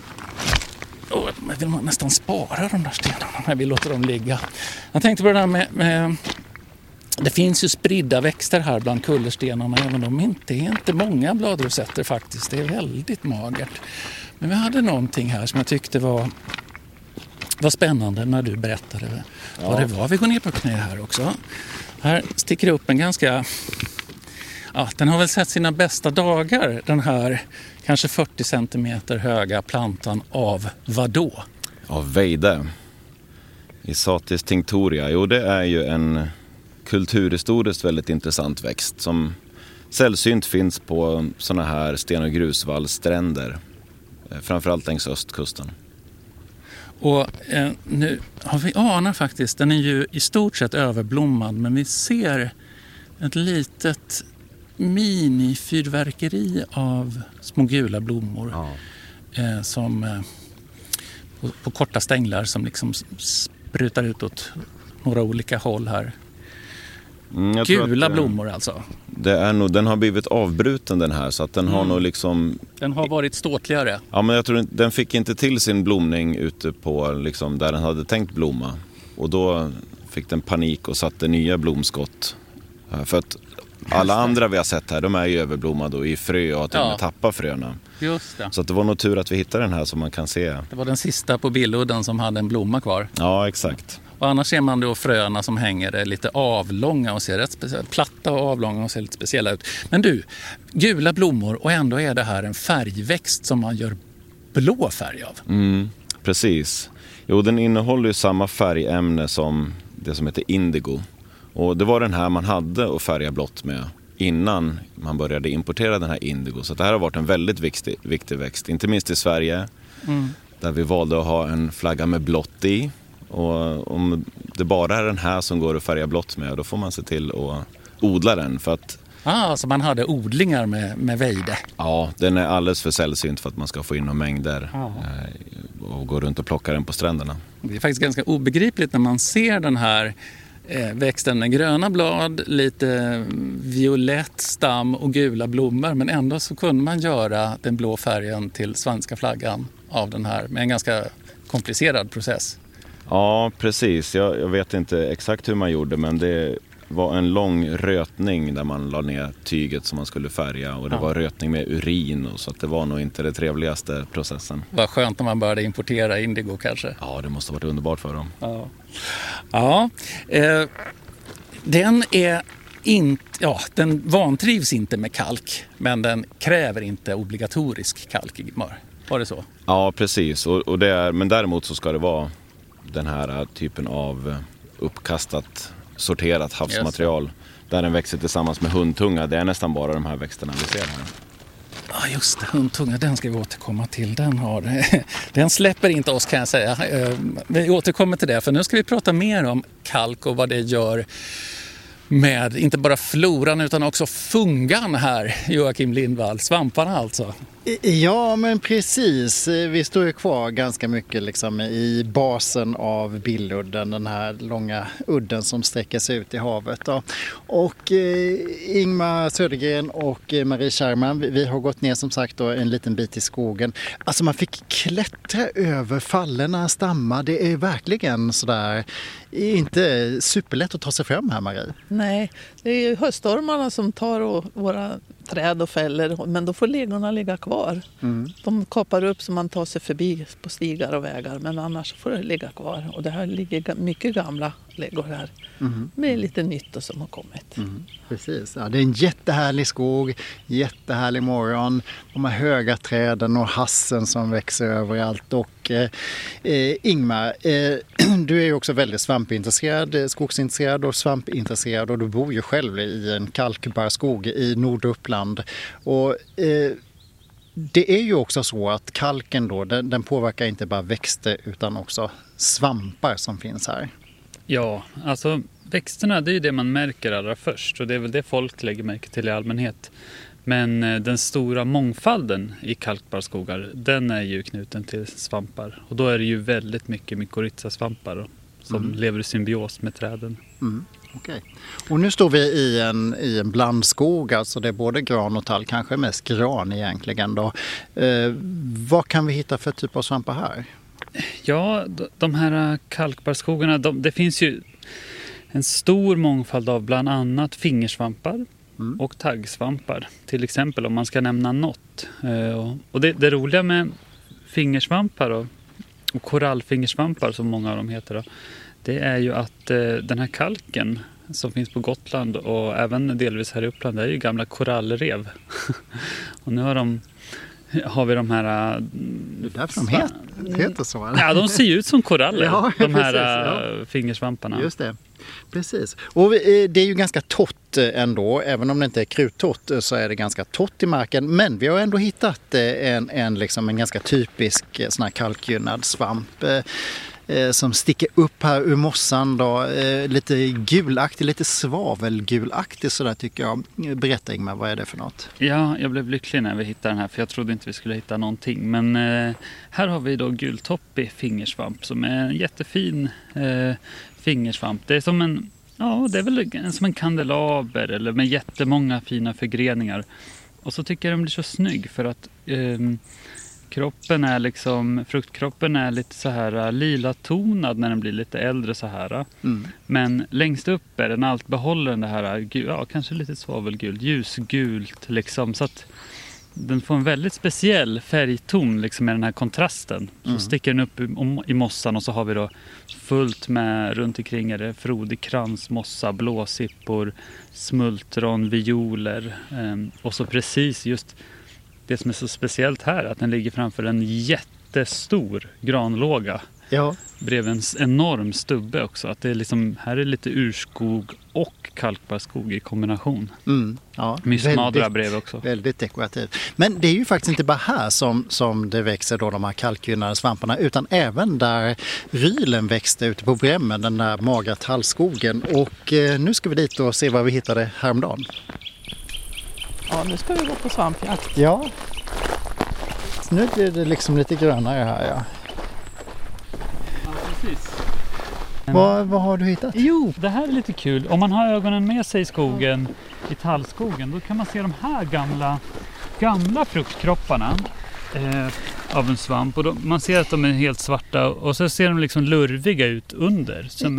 Jag vill nästan spara de där stenarna när vi låter dem ligga. Jag tänkte på det där med det finns ju spridda växter här bland kullerstenarna, även om det är inte många bladrosetter faktiskt. Det är väldigt magert. Men vi hade någonting här som jag tyckte var spännande när du berättade vad det var. Vi går ner på knä här också. Här sticker upp en ganska... Ja, den har väl sett sina bästa dagar, den här kanske 40 centimeter höga plantan av vad då? Av vejde. Isatis tinctoria. Jo, det är ju en kulturhistoriskt väldigt intressant växt som sällsynt finns på såna här sten- och grusvallstränder. Framförallt längs östkusten. Och nu har vi anar faktiskt, den är ju i stort sett överblommad, men vi ser ett litet minifyrverkeri av små gula blommor som på korta stänglar som liksom sprutar ut åt några olika håll här. Gula blommor alltså. Den har blivit avbruten den här, så att den har nog liksom... Den har varit ståtligare. Ja, men jag tror den fick inte till sin blomning ute på liksom där den hade tänkt blomma. Och då fick den panik och satte nya blomskott. För att alla andra vi har sett här, de är ju överblommade och i frö och till och med tappar fröna. Just det. Så att det var nog tur att vi hittade den här som man kan se. Det var den sista på Billudden som hade en blomma kvar. Ja, exakt. Och annars ser man då fröna som hänger lite avlånga och ser rätt speciella, platta och avlånga och ser lite speciella ut. Men du, gula blommor, och ändå är det här en färgväxt som man gör blå färg av. Precis. Jo, den innehåller ju samma färgämne som det som heter indigo. Och det var den här man hade att färga blått med innan man började importera den här indigo. Så det här har varit en väldigt viktig växt, inte minst i Sverige. Där vi valde att ha en flagga med blått i. Och om det bara är den här som går att färga blått med, då får man se till att odla den. För att, så man hade odlingar med vejde? Ja, den är alldeles för sällsynt för att man ska få in några mängder och gå runt och plocka den på stränderna. Det är faktiskt ganska obegripligt när man ser den här växten med gröna blad, lite violett stam och gula blommor, men ändå så kunde man göra den blå färgen till svenska flaggan av den här med en ganska komplicerad process. Ja, precis. Jag vet inte exakt hur man gjorde, men det var en lång rötning där man la ner tyget som man skulle färga. Och det var rötning med urin. Och så att det var nog inte den trevligaste processen. Vad skönt när man började importera indigo kanske. Ja, det måste ha varit underbart för dem. Den är den vantrivs inte med kalk, men den kräver inte obligatorisk kalk, Ingmar. Var det så? Ja, precis. Och men däremot så ska det vara den här typen av uppkastat, sorterat havsmaterial. Där den växer tillsammans med hundtunga. Det är nästan bara de här växterna vi ser här. Ja, just det. Hundtunga, den ska vi återkomma till. Den släpper inte oss, kan jag säga. Vi återkommer till det, för nu ska vi prata mer om kalk och vad det gör med inte bara floran utan också fungan här, Joakim Lindvall. Svamparna alltså. Ja, men precis. Vi står ju kvar ganska mycket liksom i basen av Billudden, den här långa udden som sträcker sig ut i havet. Då. Och Ingmar Södergren och Marie Kärrman, vi har gått ner som sagt då en liten bit i skogen. Alltså man fick klättra över fallena stammar. Det är verkligen sådär, inte superlätt att ta sig fram här, Marie. Nej, det är ju höststormarna som tar våra träd och fäller, men då får legorna ligga kvar. De kapar upp så man tar sig förbi på stigar och vägar, men annars får det ligga kvar. Och det här ligger mycket gamla legor här med lite nytt som har kommit. Precis, ja, det är en jättehärlig skog, jättehärlig morgon, de här höga träden och hassen som växer överallt. Och Ingmar, du är ju också väldigt svampintresserad, skogsintresserad och svampintresserad, och du bor ju själv i en kalkbarrskog i Norduppland. Och det är ju också så att kalken då, den påverkar inte bara växter utan också svampar som finns här. Ja, alltså växterna, det är ju det man märker allra först, och det är väl det folk lägger märke till i allmänhet. Men den stora mångfalden i kalkbarrskogar, den är ju knuten till svampar. Och då är det ju väldigt mycket mykorrhizasvampar som lever i symbios med träden. Okej. Och nu står vi i en blandskog, alltså det är både gran och tall, kanske mest gran egentligen då. Vad kan vi hitta för typ av svampar här? Ja, de här kalkbarrskogarna, det finns ju en stor mångfald av bland annat fingersvampar och taggsvampar. Till exempel om man ska nämna något. Och det roliga med fingersvampar och korallfingersvampar som många av dem heter då, det är ju att den här kalken som finns på Gotland och även delvis här i Uppland, det är ju gamla korallrev. Och nu har vi de här... Det är därför de heter så, eller? Ja, de ser ju ut som koraller, ja, de här precis, fingersvamparna. Just det, precis. Och det är ju ganska torrt ändå, även om det inte är kruttorrt så är det ganska torrt i marken. Men vi har ändå hittat en ganska typisk sån här kalkgynnad svamp som sticker upp här ur mossan då, lite gulaktig, lite svavelgulaktig sådär tycker jag. Berätta Ingmar, vad är det för något? Ja, jag blev lycklig när vi hittade den här, för jag trodde inte vi skulle hitta någonting. Men här har vi då gultoppig fingersvamp som är en jättefin fingersvamp. Det är som det är väl som en kandelaber eller med jättemånga fina förgreningar. Och så tycker jag den blir så snygg för att fruktkroppen är lite så här lila tonad när den blir lite äldre så här. Men längst upp är den allt behåller det här, kanske lite svavelgult, ljusgult liksom, så att den får en väldigt speciell färgton liksom med den här kontrasten. Så sticker den upp i mossan och så har vi då fullt med runt omkring är det frodig krans, mossa, blåsippor, smultron, violer och så precis just det som är så speciellt här, att den ligger framför en jättestor granlåga. Ja. Bredvid en enorm stubbe också. Att det är liksom, här är lite urskog och kalkbarrskog i kombination. Ja, Myssmadra bredvid också. Väldigt dekorativt. Men det är ju faktiskt inte bara här som det växer då de här kalkgynnade svamparna, utan även där rylen växte ute på Brämmen, den där magra tallskogen. Och nu ska vi dit och se vad vi hittade häromdagen. Ja, nu ska vi gå på svampjakt. Ja, så nu blir det liksom lite grönare här, ja. Ja, precis. Vad har du hittat? Jo, det här är lite kul. Om man har ögonen med sig i skogen, i tallskogen, då kan man se de här gamla fruktkropparna av en svamp. Och man ser att de är helt svarta och så ser de liksom lurviga ut under, som en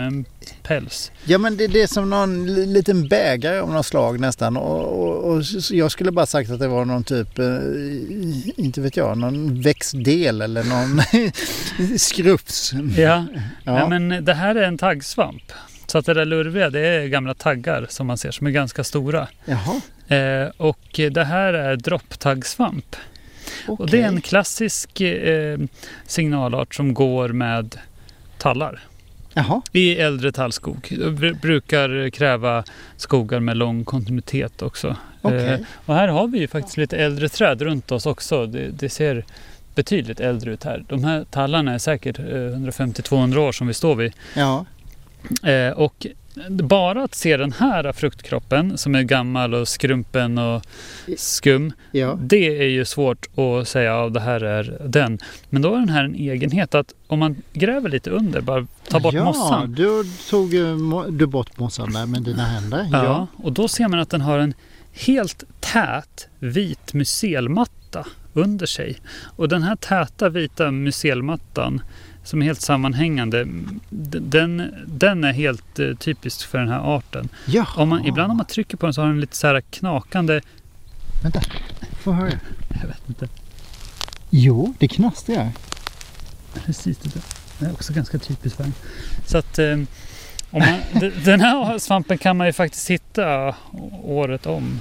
päls. Ja, men det är som någon liten bägare av något slag nästan. Och jag skulle bara sagt att det var någon typ, inte vet jag, någon växtdel eller någon skrufs. Ja. Ja, men det här är en taggsvamp. Så att det där lurviga, det är gamla taggar som man ser som är ganska stora. Jaha. Och det här är dropptaggsvamp. Okay. Och det är en klassisk signalart som går med tallar. Jaha. I äldre tallskog. Det brukar kräva skogar med lång kontinuitet också. Okay. Och här har vi ju faktiskt lite äldre träd runt oss också. Det ser betydligt äldre ut här. De här tallarna är säkert 150-200 år som vi står vid. Ja. Och bara att se den här fruktkroppen som är gammal och skrumpen och skum, det är ju svårt att säga att det här är den. Men då har den här en egenhet att om man gräver lite under, bara ta bort mossan. Ja, du tog du bort mossan där med dina händer. Ja, och då ser man att den har en helt tät vit mycelmatta under sig. Och den här täta vita mycelmattan som är helt sammanhängande, den är helt typisk för den här arten. Ibland om man trycker på den så har den lite så här knakande... Vänta, får höra. Jag vet inte. Jo, det knastrar. Precis, det är också ganska typiskt för den. Så att den här svampen kan man ju faktiskt hitta året om.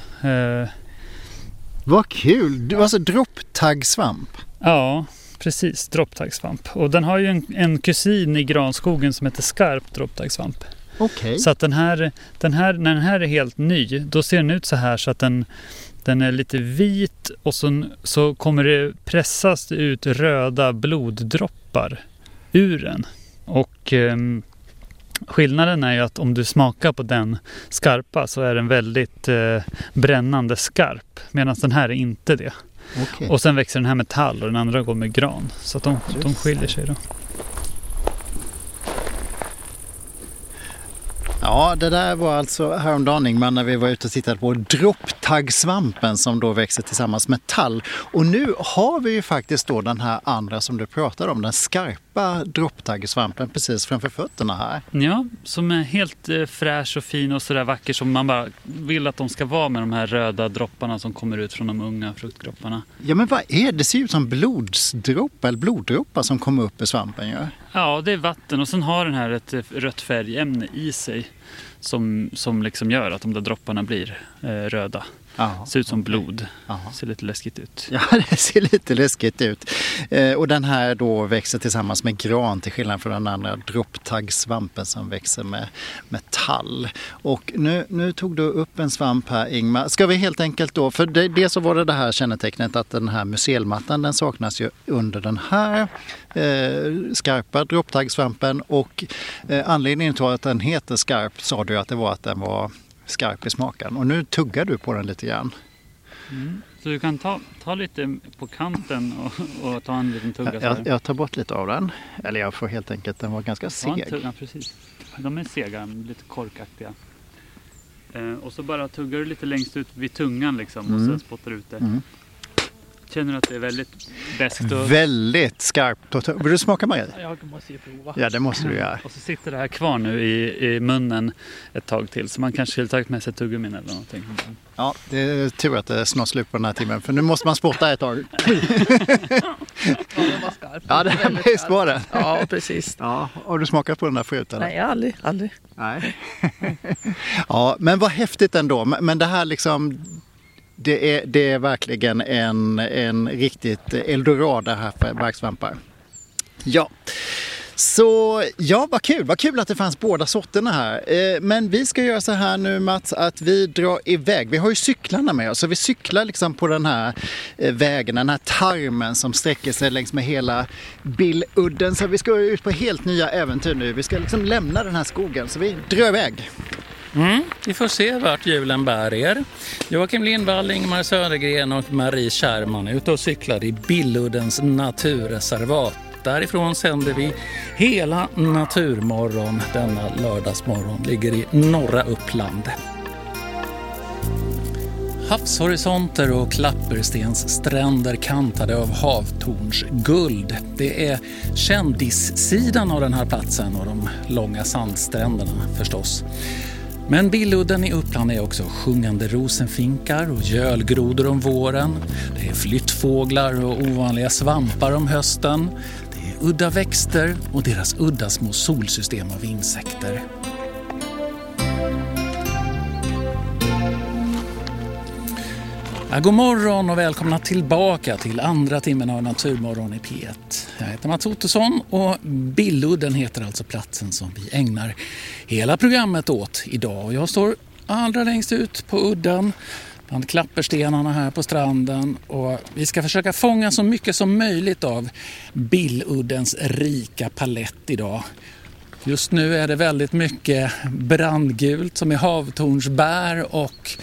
Vad kul! Du alltså dropptaggsvamp. Ja, precis, dropptaggsvamp. Och den har ju en kusin i granskogen som heter skarp dropptaggsvamp. Okej. Så att när den här är helt ny, då ser den ut så här så att den är lite vit och så kommer det pressas ut röda bloddroppar ur den. Och skillnaden är ju att om du smakar på den skarpa så är den väldigt brännande skarp, medan den här är inte det. Okay. Och sen växer den här med tall och den andra går med gran. Så att de skiljer sig då. Ja, det där var alltså häromdagen, Ingmar, när vi var ute och tittade på dropptaggsvampen som då växer tillsammans med tall. Och nu har vi ju faktiskt då den här andra som du pratade om, den skarpa dropptaggsvampen precis framför fötterna här. Ja, som är helt fräsch och fin och sådär vacker som man bara vill att de ska vara med de här röda dropparna som kommer ut från de unga fruktkropparna. Ja, men vad är det? Det ser ut som bloddroppar som kommer upp i svampen, ja? Ja, det är vatten och sen har den här ett rött färgämne i sig som liksom gör att de där dropparna blir röda. Aha, ser ut som blod. Aha. Ser lite läskigt ut. Ja, det ser lite läskigt ut. Och den här då växer tillsammans med gran till skillnad från den andra dropptaggsvampen som växer med tall. Och nu tog du upp en svamp här, Ingmar. Ska vi helt enkelt då, för det så var det här kännetecknet att den här mycelmattan den saknas ju under den här skarpa dropptaggsvampen och anledningen till att den heter skarp sa du att det var att den var skarp i smaken. Och nu tuggar du på den lite grann. Mm. Så du kan ta lite på kanten och ta en liten tugga. Jag tar bort lite av den. Eller jag får helt enkelt, den var ganska seg. Ja, precis. De är sega, lite korkaktiga. Och så bara tuggar du lite längst ut vid tungan liksom, och sen spottar ut det. Mm. Känner du att det är väldigt beskt? Väldigt skarpt. Vill du smaka, Marie? Jag måste ju prova. Ja, det måste du göra. Och så sitter det här kvar nu i munnen ett tag till. Så man kanske skulle tagit med sig tuggummin eller någonting. Ja, det är tur att det är snart slut på den här timmen. För nu måste man spotta ett tag. Ja, det var skarpt. Ja, det visst var det. Ja, precis. Ja, har du smakat på den där förut? Eller? Nej, aldrig. Nej. Ja, men vad häftigt ändå. Men det här liksom... Det är verkligen en riktigt eldorado här för barksvampar. Ja, så ja, vad kul att det fanns båda sorterna här. Men vi ska göra så här nu, Mats, att vi drar iväg. Vi har ju cyklarna med oss, så vi cyklar liksom på den här vägen, den här tarmen som sträcker sig längs med hela Billudden. Så vi ska ut på helt nya äventyr nu. Vi ska liksom lämna den här skogen, så vi drar iväg. Vi får se vart julen bär er. Joakim Lindvall, Ingmar Södergren och Marie Kärman är ute och cyklar i Billuddens naturreservat. Därifrån sänder vi hela Naturmorgon denna lördagsmorgon. Ligger i norra Uppland. Havshorisonter och klapperstensstränder kantade av havtornsguld. Det är kändissidan av den här platsen och de långa sandstränderna förstås. Men Billudden i Uppland är också sjungande rosenfinkar och gölgrodor om våren. Det är flyttfåglar och ovanliga svampar om hösten. Det är udda växter och deras udda små solsystem av insekter. God morgon och välkomna tillbaka till andra timmen av Naturmorgon i P1. Jag heter Mats Ottosson och Billudden heter alltså platsen som vi ägnar hela programmet åt idag. Jag står allra längst ut på udden bland klapperstenarna här på stranden och vi ska försöka fånga så mycket som möjligt av Billuddens rika palett idag. Just nu är det väldigt mycket brandgult som är havtornsbär och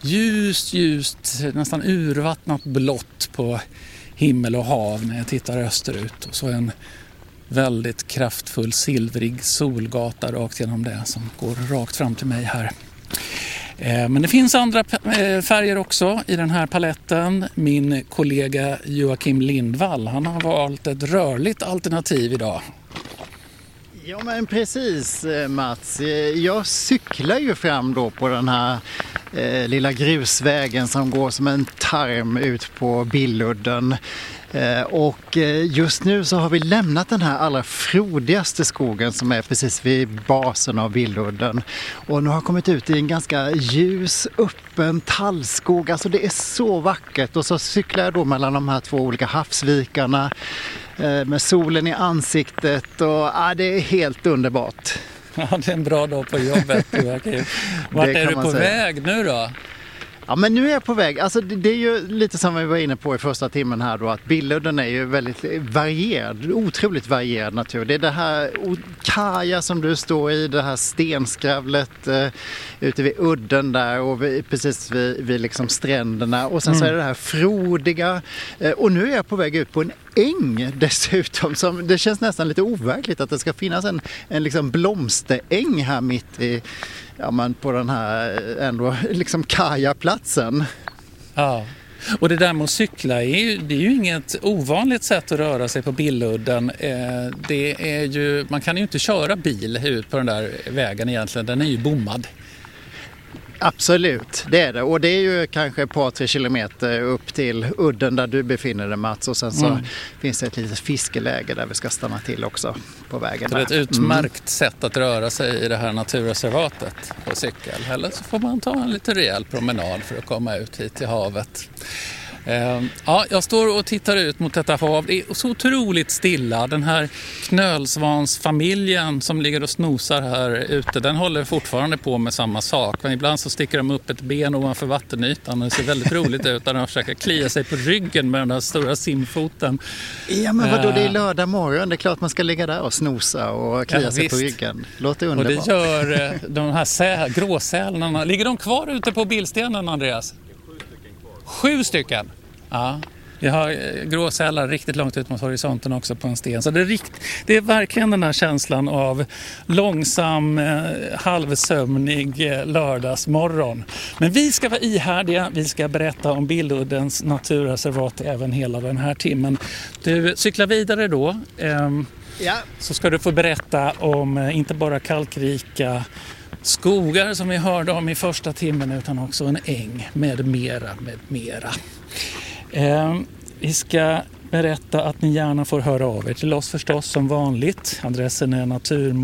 ljust, nästan urvattnat blått på himmel och hav när jag tittar österut. Och så en väldigt kraftfull silvrig solgata rakt genom det som går rakt fram till mig här. Men det finns andra färger också i den här paletten. Min kollega Joakim Lindvall, han har valt ett rörligt alternativ idag. Ja men precis Mats, jag cyklar ju fram då på den här lilla grusvägen som går som en tarm ut på Billudden. Och just nu så har vi lämnat den här allra frodigaste skogen som är precis vid basen av Billudden. Och nu har jag kommit ut i en ganska ljus, öppen tallskog. Alltså det är så vackert. Och så cyklar jag då mellan de här två olika havsvikarna med solen i ansiktet. Och det är helt underbart. Ja, det är en bra dag på jobbet. Vart är du på väg nu då? Ja men nu är jag på väg, alltså det är ju lite som vi var inne på i första timmen här då, att Billudden är ju väldigt varierad, otroligt varierad natur. Det är det här kaja som du står i, det här stenskravlet ute vid udden där och precis vid liksom stränderna och sen så är det här frodiga och nu är jag på väg ut på en äng dessutom, som det känns nästan lite overkligt att det ska finnas en liksom blomsteräng här mitt i på den här ändå liksom kajaplatsen. Ja, och det där med att cykla det är ju inget ovanligt sätt att röra sig på Billudden. Det är ju, man kan ju inte köra bil ut på den där vägen egentligen, den är ju bommad. Absolut, det är det. Och det är ju kanske ett par 3 kilometer upp till udden där du befinner dig Mats. Och sen så finns det ett litet fiskeläge där vi ska stanna till också på vägen. Det är ett utmärkt sätt att röra sig i det här naturreservatet på cykel. Eller så får man ta en lite rejäl promenad för att komma ut hit till havet. Ja, jag står och tittar ut mot detta hav. Det är så otroligt stilla. Den här knölsvansfamiljen som ligger och snosar här ute, den håller fortfarande på med samma sak. Men ibland så sticker de upp ett ben ovanför vattenytan och det ser väldigt roligt ut när de försöker klia sig på ryggen med den här stora simfoten. Ja men vadå, det är lördag morgon. Det är klart man ska ligga där och snosa och klia sig på ryggen. Låter underbart. Och det gör de här gråsälarna. Ligger de kvar ute på bildstenen, Andreas? 7 stycken. Ja, vi har gråsälar riktigt långt ut mot horisonten också på en sten. Så det är verkligen den här känslan av långsam, halvsömnig lördagsmorgon. Men vi ska vara ihärdiga. Vi ska berätta om Billuddens naturreservat även hela den här timmen. Du cyklar vidare då. Ja. Så ska du få berätta om inte bara kalkrika skogar som vi hörde om i första timmen utan också en äng med mera. Vi ska berätta att ni gärna får höra av er till oss förstås som vanligt. Adressen är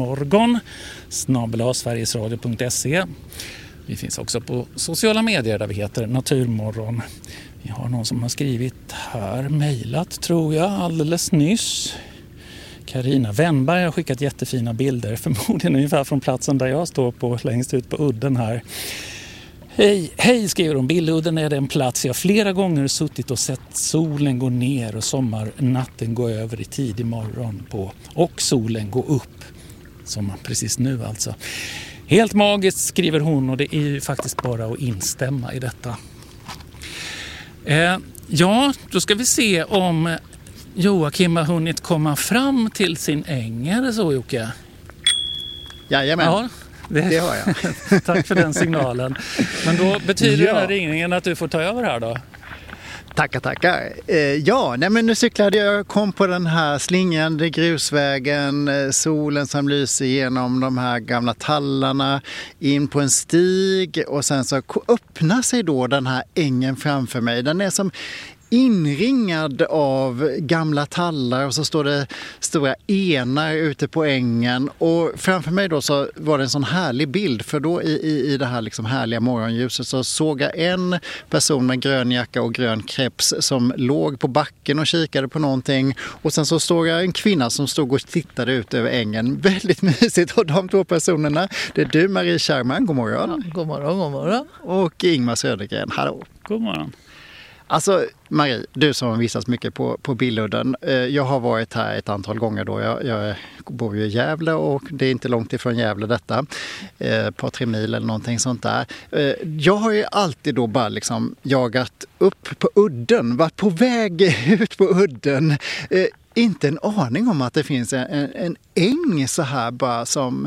naturmorgon@sverigesradio.se. Vi finns också på sociala medier där vi heter Naturmorgon. Vi har någon som har skrivit här, mejlat tror jag alldeles nyss. Carina Wennberg har skickat jättefina bilder, förmodligen ungefär från platsen där jag står på längst ut på udden här. Hej skriver hon, Billudden är den plats jag flera gånger suttit och sett solen gå ner och sommarnatten gå över i tidig morgon på och solen gå upp. Som precis nu alltså. Helt magiskt skriver hon och det är ju faktiskt bara att instämma i detta. Ja, då ska vi se om Joakim har hunnit komma fram till sin äng. Är det så, Jocke? Jajamän. Ja, Det har jag. Tack för den signalen. Men då betyder den här ringningen att du får ta över här då? Tackar. Men nu cyklade jag, kom på den här slingande grusvägen, solen som lyser igenom de här gamla tallarna, in på en stig och sen så öppnar sig då den här ängen framför mig. Den är som inringad av gamla tallar och så står det stora enar ute på ängen och framför mig då så var det en sån härlig bild för då i det här liksom härliga morgonljuset så såg jag en person med grön jacka och grön keps som låg på backen och kikade på någonting och sen så såg jag en kvinna som stod och tittade ut över ängen. Väldigt mysigt och de två personerna, det är du Marie Kärrman, god morgon. Ja, god morgon. Och Ingmar Södergren, hallå. God morgon. Alltså Marie, du som har visats mycket på Billudden. Jag har varit här ett antal gånger då. Jag bor ju i Gävle och det är inte långt ifrån Gävle detta. Ett par 3 mil eller någonting sånt där. Jag har ju alltid då bara liksom jagat upp på udden, varit på väg ut på udden. Inte en aning om att det finns en äng så här bara som...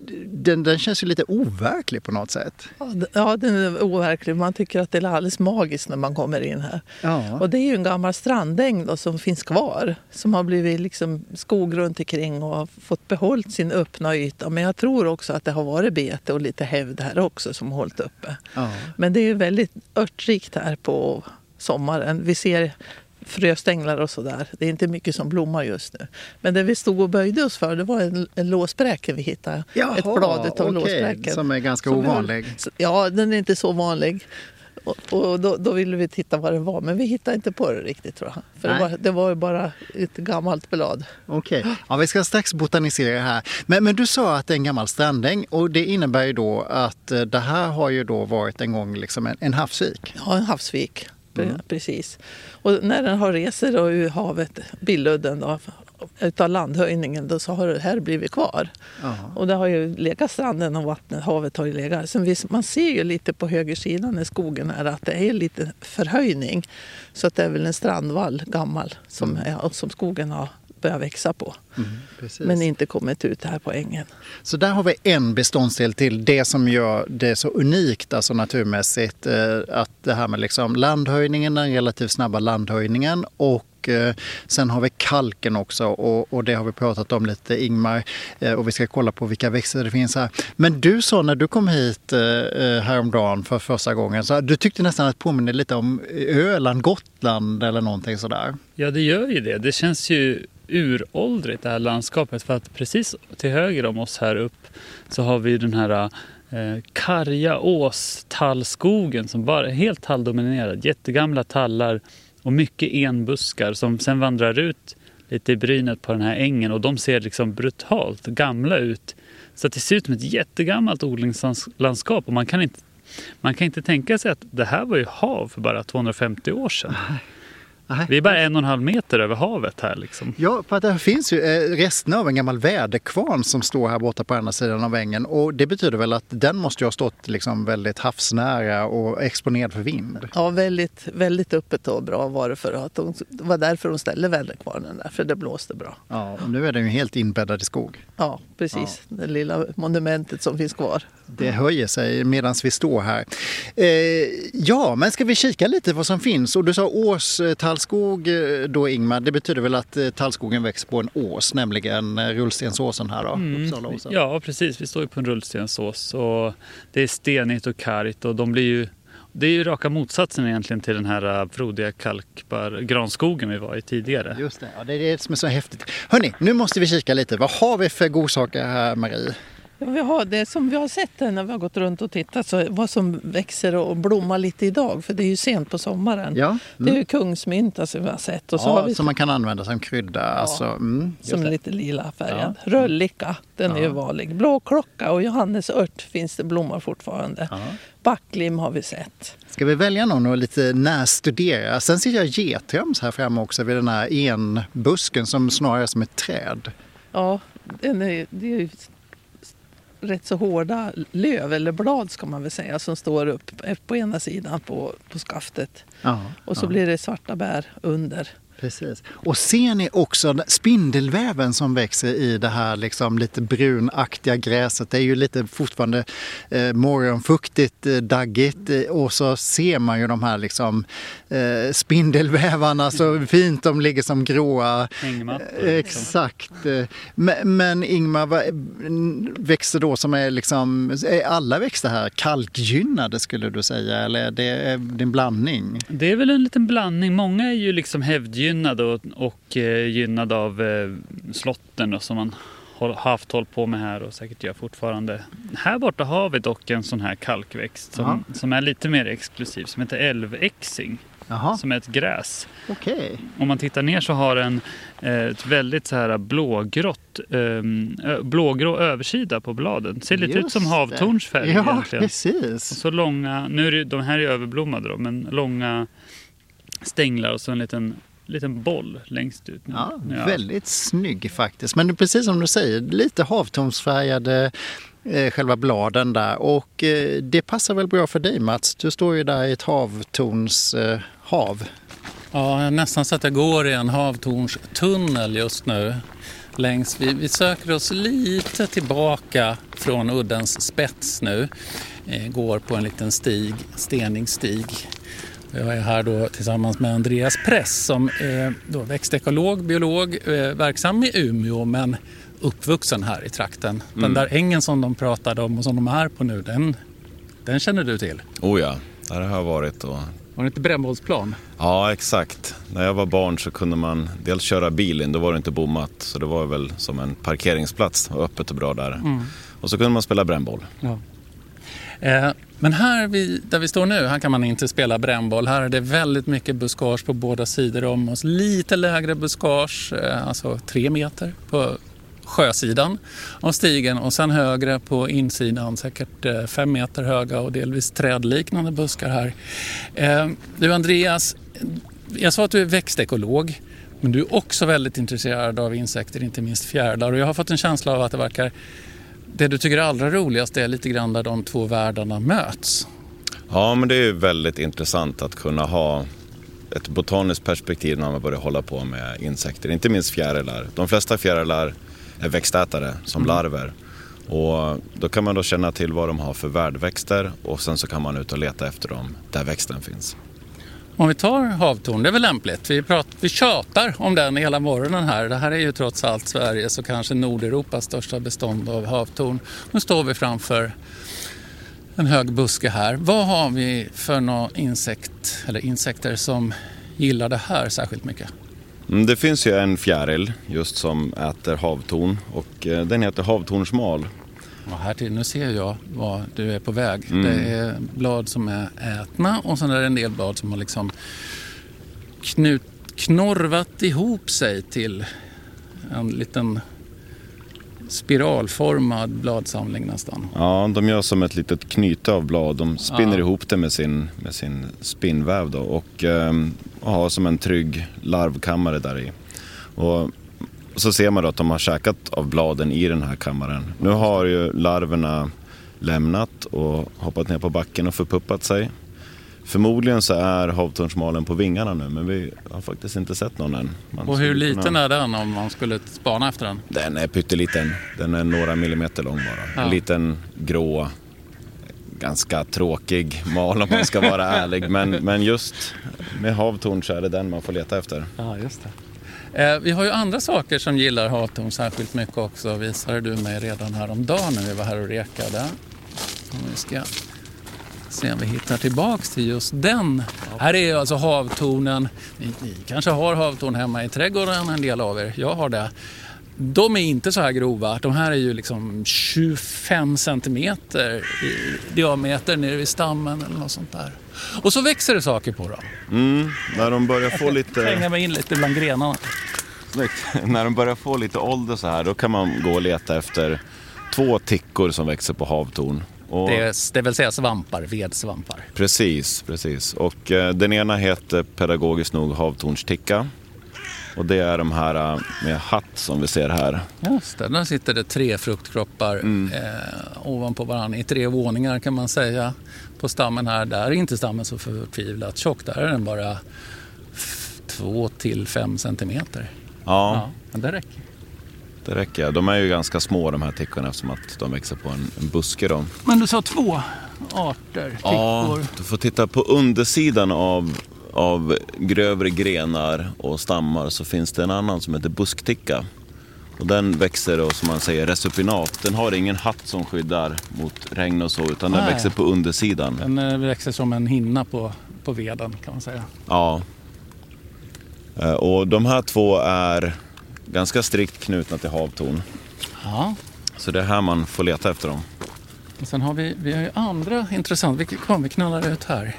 Den känns ju lite overklig på något sätt. Ja, den är overklig. Man tycker att det är alldeles magiskt när man kommer in här. Ja. Och det är ju en gammal strandäng då, som finns kvar. Som har blivit liksom skog runt omkring och har fått behållit sin öppna yta. Men jag tror också att det har varit bete och lite hävd här också som har hållit uppe. Ja. Men det är ju väldigt örtrikt här på sommaren. Vi ser fröstänglar och sådär. Det är inte mycket som blommar just nu. Men det vi stod och böjde oss för, det var en låsbräcke vi hittade. Jaha, ett blad av låsbräcken. Som är ganska ovanlig. Ja, den är inte så vanlig. Och då ville vi titta vad det var. Men vi hittade inte på det riktigt tror jag. För det var ju bara ett gammalt blad. Okej. Ja, vi ska strax botanisera här. Men du sa att det är en gammal strandäng. Och det innebär ju då att det här har ju då varit en gång liksom en havsvik. Ja, en havsvik. Precis. Och när den har reser då ur havet, Billudden då, utav landhöjningen, då så har det här blivit kvar. Aha. Och det har ju legat stranden och vattnet, havet har ju legat. Sen man ser ju lite på högersidan i skogen här att det är lite förhöjning. Så att det är väl en strandvall gammal som skogen har börjat växa på. Men inte kommit ut här på ängen. Så där har vi en beståndsdel till det som gör det så unikt alltså naturmässigt att det här med liksom landhöjningen, den relativt snabba landhöjningen och sen har vi kalken också och det har vi pratat om lite Ingmar och vi ska kolla på vilka växter det finns här. Men du sa när du kom hit häromdagen för första gången så du tyckte nästan att det påminner lite om Öland, Gotland eller någonting sådär. Ja, det gör ju det. Det känns ju uråldrigt det här landskapet för att precis till höger om oss här upp så har vi den här karga åstallskogen som bara är helt talldominerad. Jättegamla tallar och mycket enbuskar som sen vandrar ut lite i brynet på den här ängen och de ser liksom brutalt gamla ut. Så att det ser ut som ett jättegammalt odlingslandskap och man kan inte tänka sig att det här var ju hav för bara 250 år sedan. Vi är bara 1,5 meter över havet här liksom. Ja, för att det finns ju resten av en gammal väderkvarn som står här borta på andra sidan av ängen. Och det betyder väl att den måste ju ha stått liksom väldigt havsnära och exponerad för vind. Ja, väldigt, väldigt öppet och bra var det för att det var därför de ställde väderkvarnen där, för det blåste bra. Ja, och nu är den ju helt inbäddad i skog. Ja, precis. Ja. Det lilla monumentet som finns kvar. Det höjer sig medan vi står här. Ja, men ska vi kika lite vad som finns? Och du sa åstallskog då Ingmar, det betyder väl att tallskogen växer på en ås, nämligen rullstensåsen här då? Uppsalaåsen. Ja, precis. Vi står ju på en rullstensås och det är stenigt och kargt och de blir ju... Det är ju raka motsatsen egentligen till den här frodiga granskogen vi var i tidigare. Just det, ja, det är det som är så häftigt. Hörrni, nu måste vi kika lite. Vad har vi för godsaker här, Marie? Ja, vi har det som vi har sett när vi har gått runt och tittat, så vad som växer och blommar lite idag, för det är ju sent på sommaren. Ja. Det är ju kungsmynta som vi har sett. Och så har vi... som man kan använda som krydda. Ja, alltså, som är lite lila färgad. Ja. Röllika, den är ju vanlig. Blåklocka och johannesört finns det blommar fortfarande. Ja. Backlim har vi sett. Ska vi välja någon och lite närstudera? Sen ser jag getrams här framme också vid den här enbusken som snarare är som ett träd. Ja, det är ju rätt så hårda löv eller blad ska man väl säga som står upp på ena sidan på skaftet. Och så blir det svarta bär under. Precis. Och ser ni också spindelväven som växer i det här liksom lite brunaktiga gräset? Det är ju lite fortfarande morgonfuktigt, daggigt, och så ser man ju de här liksom spindelvävarna så fint, de ligger som gråa. Hängmattor. Exakt. Men Ingmar, vad växter då som är liksom, är alla växter här kalkgynnade skulle du säga, eller är det en blandning? Det är väl en liten blandning. Många är ju liksom hävdgynnade och gynnade av slotten som man haft håll på med här och säkert gör fortfarande. Här borta har vi dock en sån här kalkväxt som är lite mer exklusiv, som heter älväxing. Aha. Som är ett gräs. Okej. Om man tittar ner så har den ett väldigt så här blågrå översida på bladen. Ser lite ut som havtornsfärg egentligen. Ja, precis. Och så långa, nu är de här är överblommade då, men långa stänglar och så en liten boll längst ut. Ja, väldigt snygg faktiskt. Men precis som du säger, lite havtornsfärgade själva bladen där. Och det passar väl bra för dig, Mats. Du står ju där i ett havtornshav. Ja, nästan så att jag går i en havtornstunnel just nu. Vi söker oss lite tillbaka från uddens spets nu. Går på en liten stenig stig. Jag är här då tillsammans med Andreas Press som är då växtekolog, biolog, verksam i Umeå men uppvuxen här i trakten. Den där ängen som de pratade om och som de är på nu, den känner du till? Oh ja, där har jag varit. Och... Var det inte brännbollsplan? Ja, exakt. När jag var barn så kunde man dels köra bilen, då var det inte bommat. Så det var väl som en parkeringsplats och öppet och bra där. Och så kunde man spela brännboll. Ja. Men här där vi står nu, här kan man inte spela brännboll. Här är det väldigt mycket buskage på båda sidor om oss. Lite lägre buskage, alltså 3 meter på sjösidan av stigen. Och sen högre på insidan, säkert 5 meter höga och delvis trädliknande buskar här. Du Andreas, jag sa att du är växtekolog. Men du är också väldigt intresserad av insekter, inte minst fjärilar. Och jag har fått en känsla av att det verkar... Det du tycker är allra roligast är lite grann där de två världarna möts. Ja, men det är ju väldigt intressant att kunna ha ett botaniskt perspektiv när man börjar hålla på med insekter. Inte minst fjärilar. De flesta fjärilar är växtätare som larver. Och då kan man då känna till vad de har för värdväxter och sen så kan man ut och leta efter dem där växten finns. Om vi tar havtorn, det är väl lämpligt. Vi tjatar om den hela morgonen här. Det här är ju trots allt Sveriges och kanske Nordeuropas största bestånd av havtorn. Nu står vi framför en hög buske här. Vad har vi för några insekter som gillar det här särskilt mycket? Det finns ju en fjäril just som äter havtorn och den heter havtornsmal. Och här till, nu ser jag var du är på väg. Det är blad som är ätna och sen är det en del blad som har liksom knorvat ihop sig till en liten spiralformad bladsamling nästan. Ja, de gör som ett litet knyte av blad. De spinner ihop det med sin spinnväv då, och har som en trygg larvkammare där i. Och så ser man då att de har käkat av bladen i den här kammaren. Nu har ju larverna lämnat och hoppat ner på backen och förpuppat sig. Förmodligen så är havtornsmalen på vingarna nu, men vi har faktiskt inte sett någon än. Och hur liten är den om man skulle spana efter den? Den är pytteliten. Den är några millimeter lång bara. Ja. En liten grå, ganska tråkig mal om man ska vara ärlig. Men just med havtorn så är det den man får leta efter. Ja, just det. Vi har ju andra saker som gillar havtorn särskilt mycket också. Visade du mig redan här om dagen när vi var här och rekade. Vi ska se om vi hittar tillbaks till just den. Här är alltså havtornen. Ni kanske har havtorn hemma i trädgården, en del av er. Jag har det. De är inte så här grova. De här är ju liksom 25 centimeter i diameter nere vid stammen eller något sånt där. Och så växer det saker på dem. När de börjar få lite... Hänga mig in lite bland grenarna. När de börjar få lite ålder så här, då kan man gå och leta efter 2 tickor som växer på havtorn. Och... Det vill säga svampar, vedsvampar. Precis. Och den ena heter pedagogiskt nog havtornsticka. Och det är de här med hatt som vi ser här. Just det, där sitter det 3 fruktkroppar ovanpå varandra i 3 våningar kan man säga. På stammen här, där är inte stammen så förtvivlat tjock. Där är den bara 2 till 5 centimeter. Ja, men det räcker. det räcker. De är ju ganska små de här tickorna eftersom att de växer på en buske då. Men du sa 2 arter tickor. Ja, du får titta på undersidan av grövre grenar och stammar så finns det en annan som heter buskticka. Och den växer då, som man säger, resupinat. Den har ingen hatt som skyddar mot regn och så, utan den växer på undersidan. Den växer som en hinna på veden, kan man säga. Ja. Och de här 2 är ganska strikt knutna till havtorn. Ja. Så det är här man får leta efter dem. Och sen har vi har ju andra intressant. Vi knallar ut här.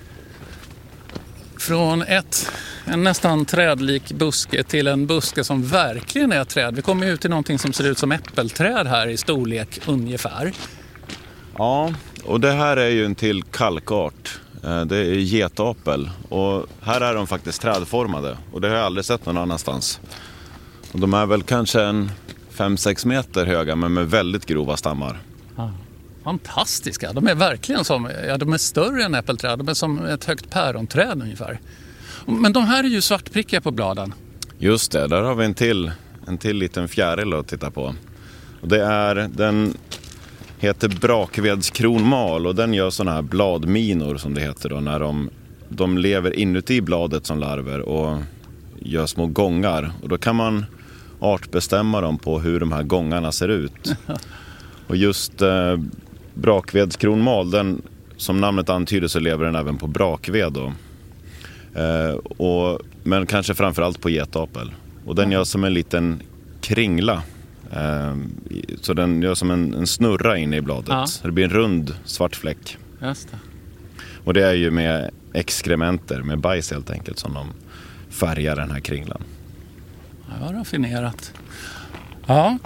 Från en nästan trädlik buske till en buske som verkligen är träd. Vi kommer ut till någonting som ser ut som äppelträd här i storlek ungefär. Ja, och det här är ju en till kalkart. Det är getapel. Och här är de faktiskt trädformade. Och det har jag aldrig sett någon annanstans. Och de är väl kanske 5-6 meter höga men med väldigt grova stammar. Fantastiska. De är verkligen de är större än äppelträd. De är som ett högt päronträd ungefär. Men de här är ju svartprickiga på bladen. Just det, där har vi en till liten fjäril att titta på. Och den heter brakvedskronmal och den gör såna här bladminor som det heter då, när de lever inuti bladet som larver och gör små gångar. Och då kan man artbestämma dem på hur de här gångarna ser ut. Och just brakvedskronmal, den, som namnet antyder så lever den även på brakved då. Men kanske framförallt på getapel. Och den gör som en liten kringla. Så den gör som en snurra inne i bladet. Ja. Det blir en rund svart fläck. Just det. Och det är ju med exkrementer, med bajs helt enkelt, som de färgar den här kringlan. Ja, raffinerat. Ja,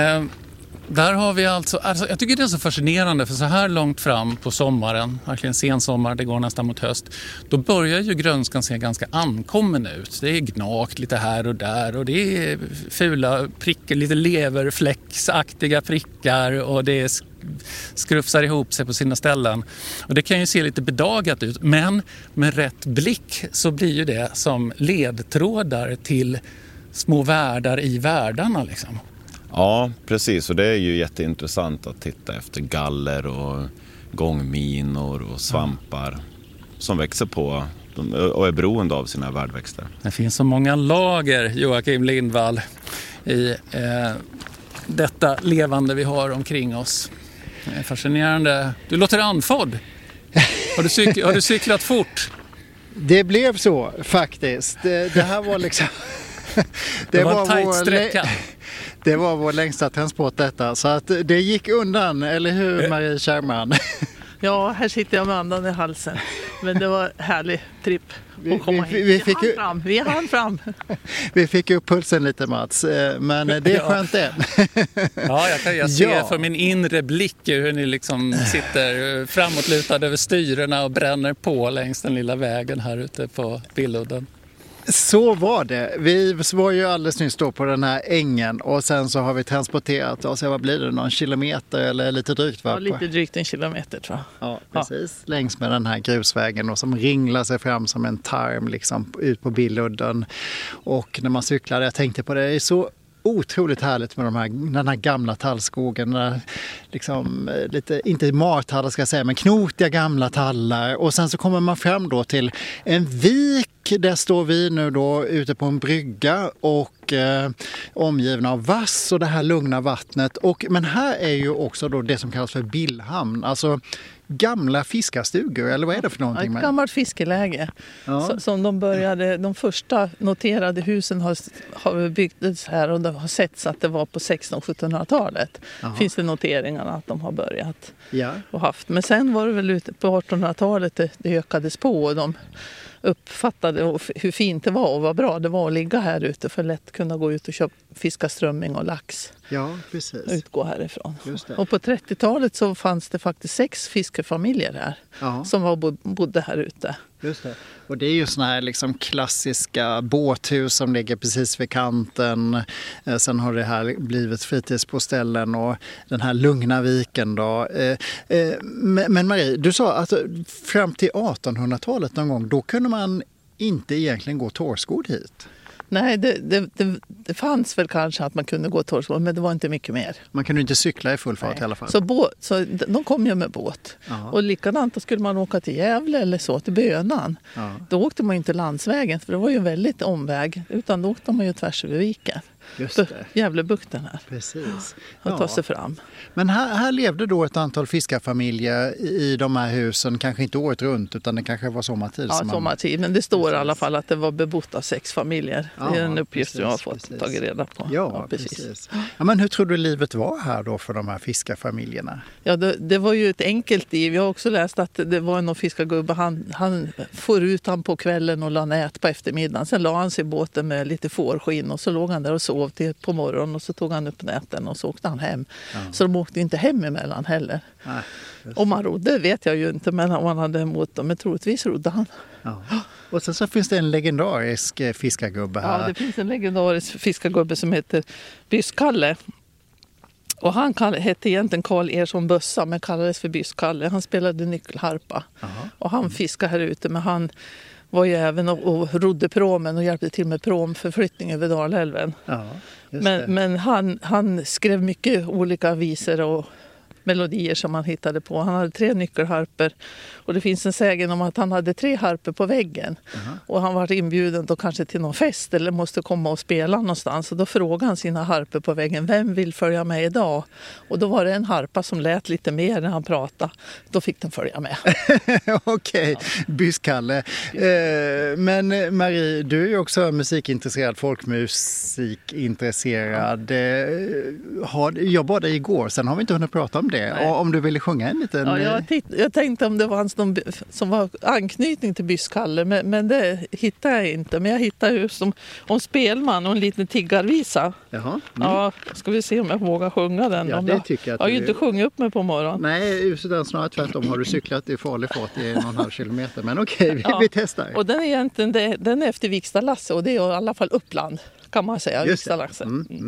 där har vi alltså, jag tycker det är så fascinerande för så här långt fram på sommaren, verkligen sensommar, det går nästan mot höst, då börjar ju grönskan se ganska ankommen ut. Det är gnakt lite här och där och det är fula prickar, lite leverfläcksaktiga prickar och det skrufsar ihop sig på sina ställen. Och det kan ju se lite bedagat ut, men med rätt blick så blir ju det som ledtrådar till små världar i världarna liksom. Ja, precis. Och det är ju jätteintressant att titta efter galler och gångminor och svampar som växer på och är beroende av sina värdväxter. Det finns så många lager, Joakim Lindvall, i detta levande vi har omkring oss. Det är fascinerande. Du låter andfådd. Har du cyklat fort? Det blev så faktiskt. Det här var liksom... Det var en tajt sträcka. Det var vår längsta transport detta. Så att det gick undan, eller hur Marie Kärman? Ja, här sitter jag med andan i halsen. Men det var härlig tripp att komma hit. Vi hann fram. Vi fick upp pulsen lite, Mats. Men det är skönt det. Ja, jag ser för min inre blick hur ni liksom sitter framåtlutade över styrerna och bränner på längs den lilla vägen här ute på Billudden. Så var det. Vi var ju alldeles nyss då på den här ängen och sen så har vi transporterat oss, vad blir det, någon kilometer eller lite drygt? Ja, lite drygt 1 kilometer tror jag. Ja, precis. Ja. Längs med den här grusvägen och som ringlar sig fram som en tarm liksom ut på Billudden. Och när man cyklar, jag tänkte på det, är så otroligt härligt med den här gamla tallskogen. Där liksom, lite, inte martallar ska jag säga, men knotiga gamla tallar. Och sen så kommer man fram då till en vik. Där står vi nu då ute på en brygga och omgivna av vass och det här lugna vattnet. Men här är ju också då det som kallas för Billhamn. Alltså gamla fiskarstugor, eller vad är det för någonting? Ett gammalt fiskeläge. Ja. Som de första noterade husen har byggts här och det har setts att det var på 1600-1700-talet. Finns det noteringarna att de har börjat och haft. Men sen var det väl ute på 1800-talet det ökades på och de uppfattade hur fint det var och vad bra det var att ligga här ute för att lätt kunna gå ut och fiska strömming och lax. Ja, precis. Och utgå härifrån. Och på 30-talet så fanns det faktiskt 6 fiskefamiljer här som bodde här ute. Just det. Och det är ju såna här liksom klassiska båthus som ligger precis vid kanten. Sen har det här blivit fritidsboställen och den här lugna viken då. Men Marie, du sa att fram till 1800-talet någon gång, då kunde man inte egentligen gå torrskod hit? Nej, det fanns väl kanske att man kunde gå torrskod, men det var inte mycket mer. Man kunde inte cykla i full fart i alla fall. Så de kom ju med båt. Ja. Och likadant då skulle man åka till Gävle eller så, till Bönan. Ja. Då åkte man ju inte landsvägen, för det var ju en väldigt omväg. Utan då åkte man ju tvärs över viken. Just det. Gävlebukten här. Precis. Och ta sig fram. Men här levde då ett antal fiskarfamiljer i de här husen, kanske inte året runt utan det kanske var sommartid. Ja, sommartid. Men det står i alla fall att det var bebott av 6 familjer. Det är en uppgift jag har fått tagit reda på. Ja, precis. Ja, men hur tror du livet var här då för de här fiskarfamiljerna? Ja, det var ju ett enkelt liv. Jag har också läst att det var någon fiskargubbe. Han får ut han på kvällen och la nät på eftermiddagen. Sen la han sig i båten med lite fårskinn och så låg han där och sov till på morgonen och så tog han upp näten och så åkte han hem. Ja. Så de åkte inte hem emellan heller. Nej, om han rodde vet jag ju inte, men om han hade emot dem, men troligtvis rodde han. Ja. Och sen så finns det en legendarisk fiskargubbe här. Ja, det finns en legendarisk fiskargubbe som heter Byskalle. Och han hette egentligen Karl Ersson Bössa men kallades för Byskalle. Han spelade nyckelharpa. Aha. Och han fiskade här ute, men han var ju även och rodde promen och hjälpte till med promförflyttning över Dalälven. Ja, men han skrev mycket olika visor och melodier som han hittade på. Han hade 3 nyckelharper och det finns en sägen om att han hade 3 harper på väggen. Och han var inbjuden då kanske till någon fest eller måste komma och spela någonstans. Och då frågade han sina harper på väggen, vem vill följa med idag? Och då var det en harpa som lät lite mer när han pratade. Då fick den följa med. Okej, Byskalle. Men Marie, du är ju också musikintresserad, folkmusikintresserad. Jag bad dig igår, sen har vi inte hunnit prata om det. Om du ville sjunga en liten... Ja, jag tänkte om det var hans som var anknytning till Byskalle, men det hittade jag inte. Men jag hittade ju om spelman och en liten tiggarvisa. Jaha. Mm. Ja, ska vi se om jag vågar sjunga den. Ja, det tycker jag. Jag har ju inte sjungit upp mig på morgonen. Nej, snarare tvärtom. Har du cyklat i farlig fart i 1,5 kilometer. Men okej, vi testar. Och den är egentligen den är efter Viksta Lasse och det är i alla fall Uppland, kan man säga. Viksta Lasse.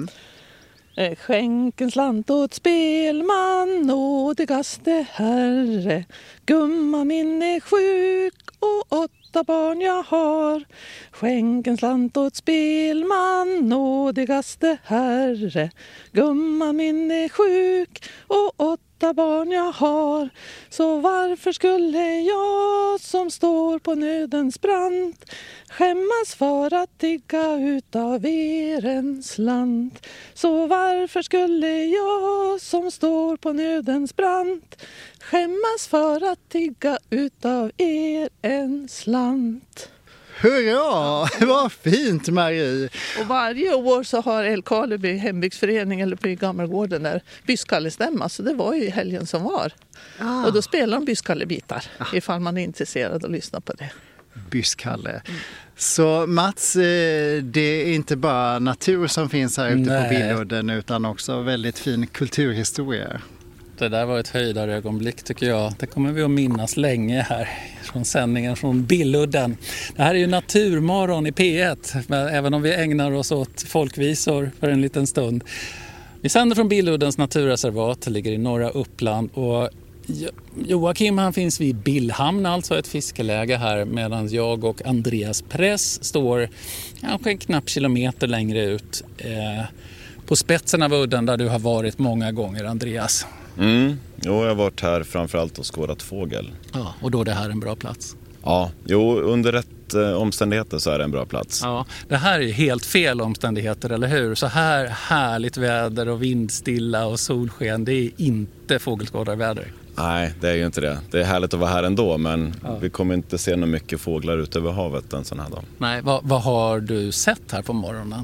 Skänk en slant åt spelman, nådigaste herre. Gumma min är sjuk och 8 barn jag har. Skänk en slant åt spelman, nådigaste herre. Gumma min är sjuk och 8 barn jag har. Så varför skulle jag som står på nödens brant skämmas för att tigga utav er en slant? Så varför skulle jag som står på nödens brant skämmas för att tigga utav er en slant? Hurra! Vad fint, Marie! Och varje år så har Älvkarleby hembygdsförening eller på Gammelgården där Byskallestämma, så det var ju helgen som var. Och då spelar de Byskallebitar ifall man är intresserad att lyssna på det. Byskalle. Så Mats, det är inte bara natur som finns här ute på Billudden utan också väldigt fin kulturhistoria. Det där var ett höjdarögonblick tycker jag. Det kommer vi att minnas länge här från sändningen från Billudden. Det här är ju Naturmorgon i P1, även om vi ägnar oss åt folkvisor för en liten stund. Vi sänder från Billuddens naturreservat, det ligger i norra Uppland och Joakim han finns vid Billhamn, alltså ett fiskeläge här, medan jag och Andreas Press står kanske en knapp kilometer längre ut på spetsen av udden där du har varit många gånger, Andreas. Jo, jag har varit här framförallt och skådat fågel. Ja, och då är det här en bra plats? Ja, under rätt omständigheter så är det en bra plats. Ja, det här är helt fel omständigheter, eller hur? Så här härligt väder och vindstilla och solsken, det är inte fågelskådarväder. Nej, det är ju inte det. Det är härligt att vara här ändå, men vi kommer inte se några mycket fåglar ute över havet en sån här dag. Nej, vad har du sett här på morgonen?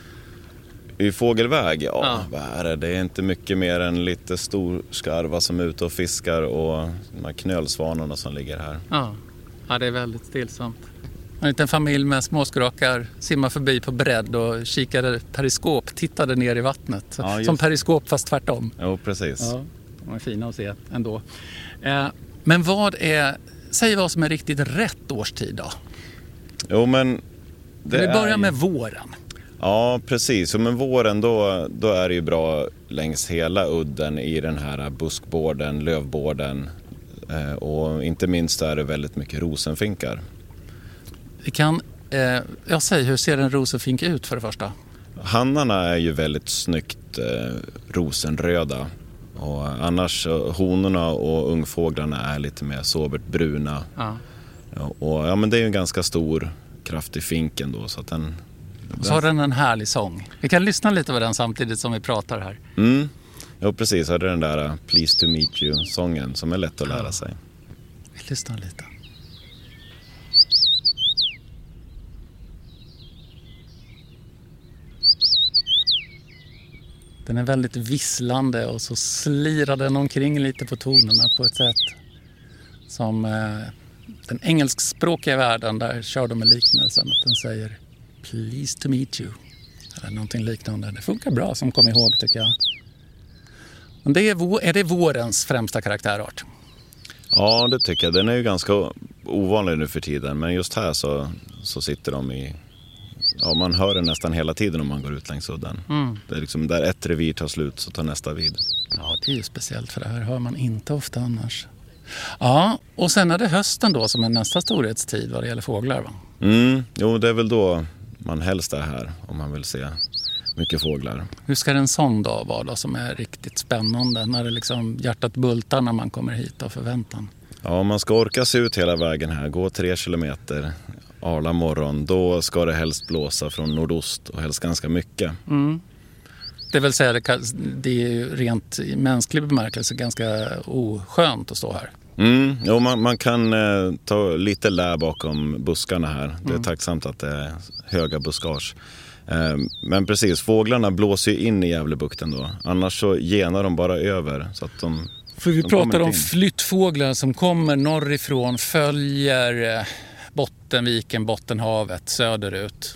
I fågelväg, vad är det? Det är inte mycket mer än lite storskarvar som är ute och fiskar och de här knölsvanarna som ligger här. Ja, det är väldigt stillsamt. En liten familj med småskrakar simmar förbi på bredd och kikade periskop, tittade ner i vattnet. Som periskop fast tvärtom. Jo, precis. Ja, de är fina att se ändå. Men säg vad som är riktigt rätt årstid då. Jo, men vi börjar med våren. Ja, precis. Men våren då är det ju bra längs hela udden i den här buskborden, lövborden. Och inte minst är det väldigt mycket rosenfinkar. Jag säger, hur ser en rosenfink ut för det första? Hannarna är ju väldigt snyggt rosenröda. Och annars honorna och ungfåglarna är lite mer sobert bruna. Ja. Och men det är ju en ganska stor, kraftig finken då. Så att så har den en härlig sång. Vi kan lyssna lite på den samtidigt som vi pratar här. Ja, precis. Det är den där Pleased to meet you-sången som är lätt att lära sig. Vi lyssnar lite. Den är väldigt visslande och så slirar den omkring lite på tonerna på ett sätt som den engelskspråkiga världen, där kör de med liknelsen att den säger Pleased to meet you. Eller någonting liknande. Det funkar bra som kom ihåg, tycker jag. Men är det vårens främsta karaktärart? Ja, det tycker jag. Den är ju ganska ovanlig nu för tiden. Men just här så sitter de i... Ja, man hör den nästan hela tiden om man går ut längs udden. Det är liksom där ett revir tar slut så tar nästa vid. Ja, det är ju speciellt, för det här hör man inte ofta annars. Ja, och sen är det hösten då som är nästa storhetstid vad det gäller fåglar, va? Jo, det är väl då man helst är här om man vill se mycket fåglar. Hur ska en sån dag vara då som är riktigt spännande, när det liksom hjärtat bultar när man kommer hit av förväntan? Ja, man ska orka se ut hela vägen här, gå 3 kilometer arla morgon, då ska det helst blåsa från nordost och helst ganska mycket. Det vill säga, det är ju rent i mänsklig bemärkelse ganska oskönt att stå här. Jo, man kan ta lite lä bakom buskarna här. Det är tacksamt att det är höga buskage. Men precis, fåglarna blåser ju in i Gävlebukten då. Annars så genar de bara över. Så att för vi pratar om flyttfåglar som kommer norrifrån, följer Bottenviken, Bottenhavet söderut.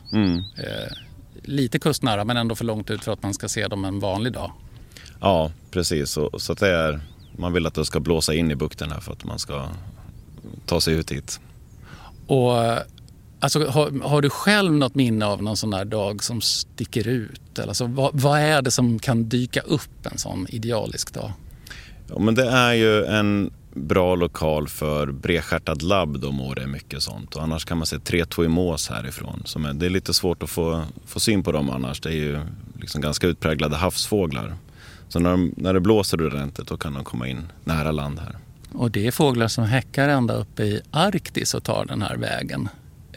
Lite kustnära, men ändå för långt ut för att man ska se dem en vanlig dag. Ja, precis. Så att det är, man vill att det ska blåsa in i bukten här för att man ska ta sig ut hit. Och alltså, har du själv något minne av någon sån där dag som sticker ut? Alltså, vad är det som kan dyka upp en sån idealisk dag? Ja, men det är ju en bra lokal för bredstjärtad labb, de år det är mycket sånt. Och annars kan man se tretvoimås härifrån. Det är lite svårt att få syn på dem annars. Det är ju liksom ganska utpräglade havsfåglar. Så när det blåser ordentligt då kan de komma in nära land här. Och det är fåglar som häckar ända uppe i Arktis och tar den här vägen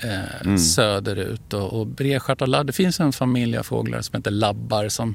söderut. Och bredstjärtad labb, det finns en familj av fåglar som heter labbar som,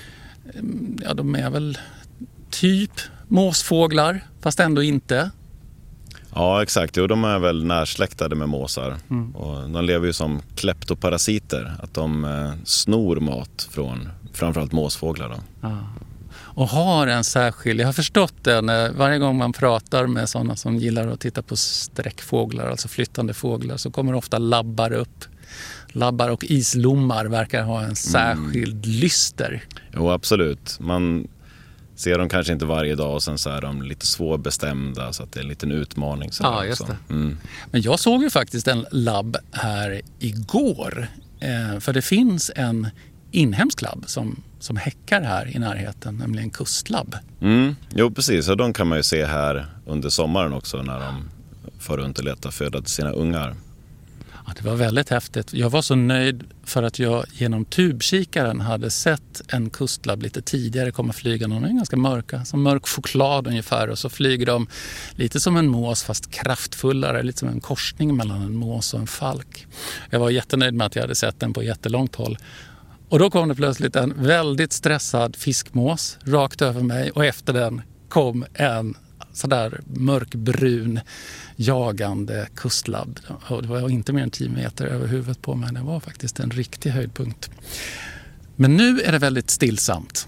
ja, de är väl typ måsfåglar, fast ändå inte. Ja, exakt. Jo, de är väl närsläktade med måsar. Och de lever ju som kleptoparasiter. Att de snor mat från framförallt måsfåglar då. Ja. Och har en särskild, jag har förstått det, varje gång man pratar med sådana som gillar att titta på sträckfåglar, alltså flyttande fåglar, så kommer ofta labbar upp. Labbar och islommar verkar ha en särskild lyster. Jo, absolut. Man ser dem kanske inte varje dag och sen så är de lite svårbestämda så att det är en liten utmaning. Så ja, just det. Men jag såg ju faktiskt en labb här igår. För det finns en inhemsk labb som häckar här i närheten, nämligen kustlabb. Jo, precis. Och de kan man ju se här under sommaren också när de får runt och letar föda till sina ungar. Ja, det var väldigt häftigt. Jag var så nöjd för att jag genom tubkikaren hade sett en kustlabb lite tidigare komma flygande. De är ganska mörka, som mörk choklad ungefär. Och så flyger de lite som en mås fast kraftfullare, lite som en korsning mellan en mås och en falk. Jag var jättenöjd med att jag hade sett den på jättelångt håll. Och då kom det plötsligt en väldigt stressad fiskmås rakt över mig och efter den kom en sådär mörkbrun jagande kustlabb. Och det var inte mer än 10 meter över huvudet på mig. Det var faktiskt en riktig höjdpunkt. Men nu är det väldigt stillsamt.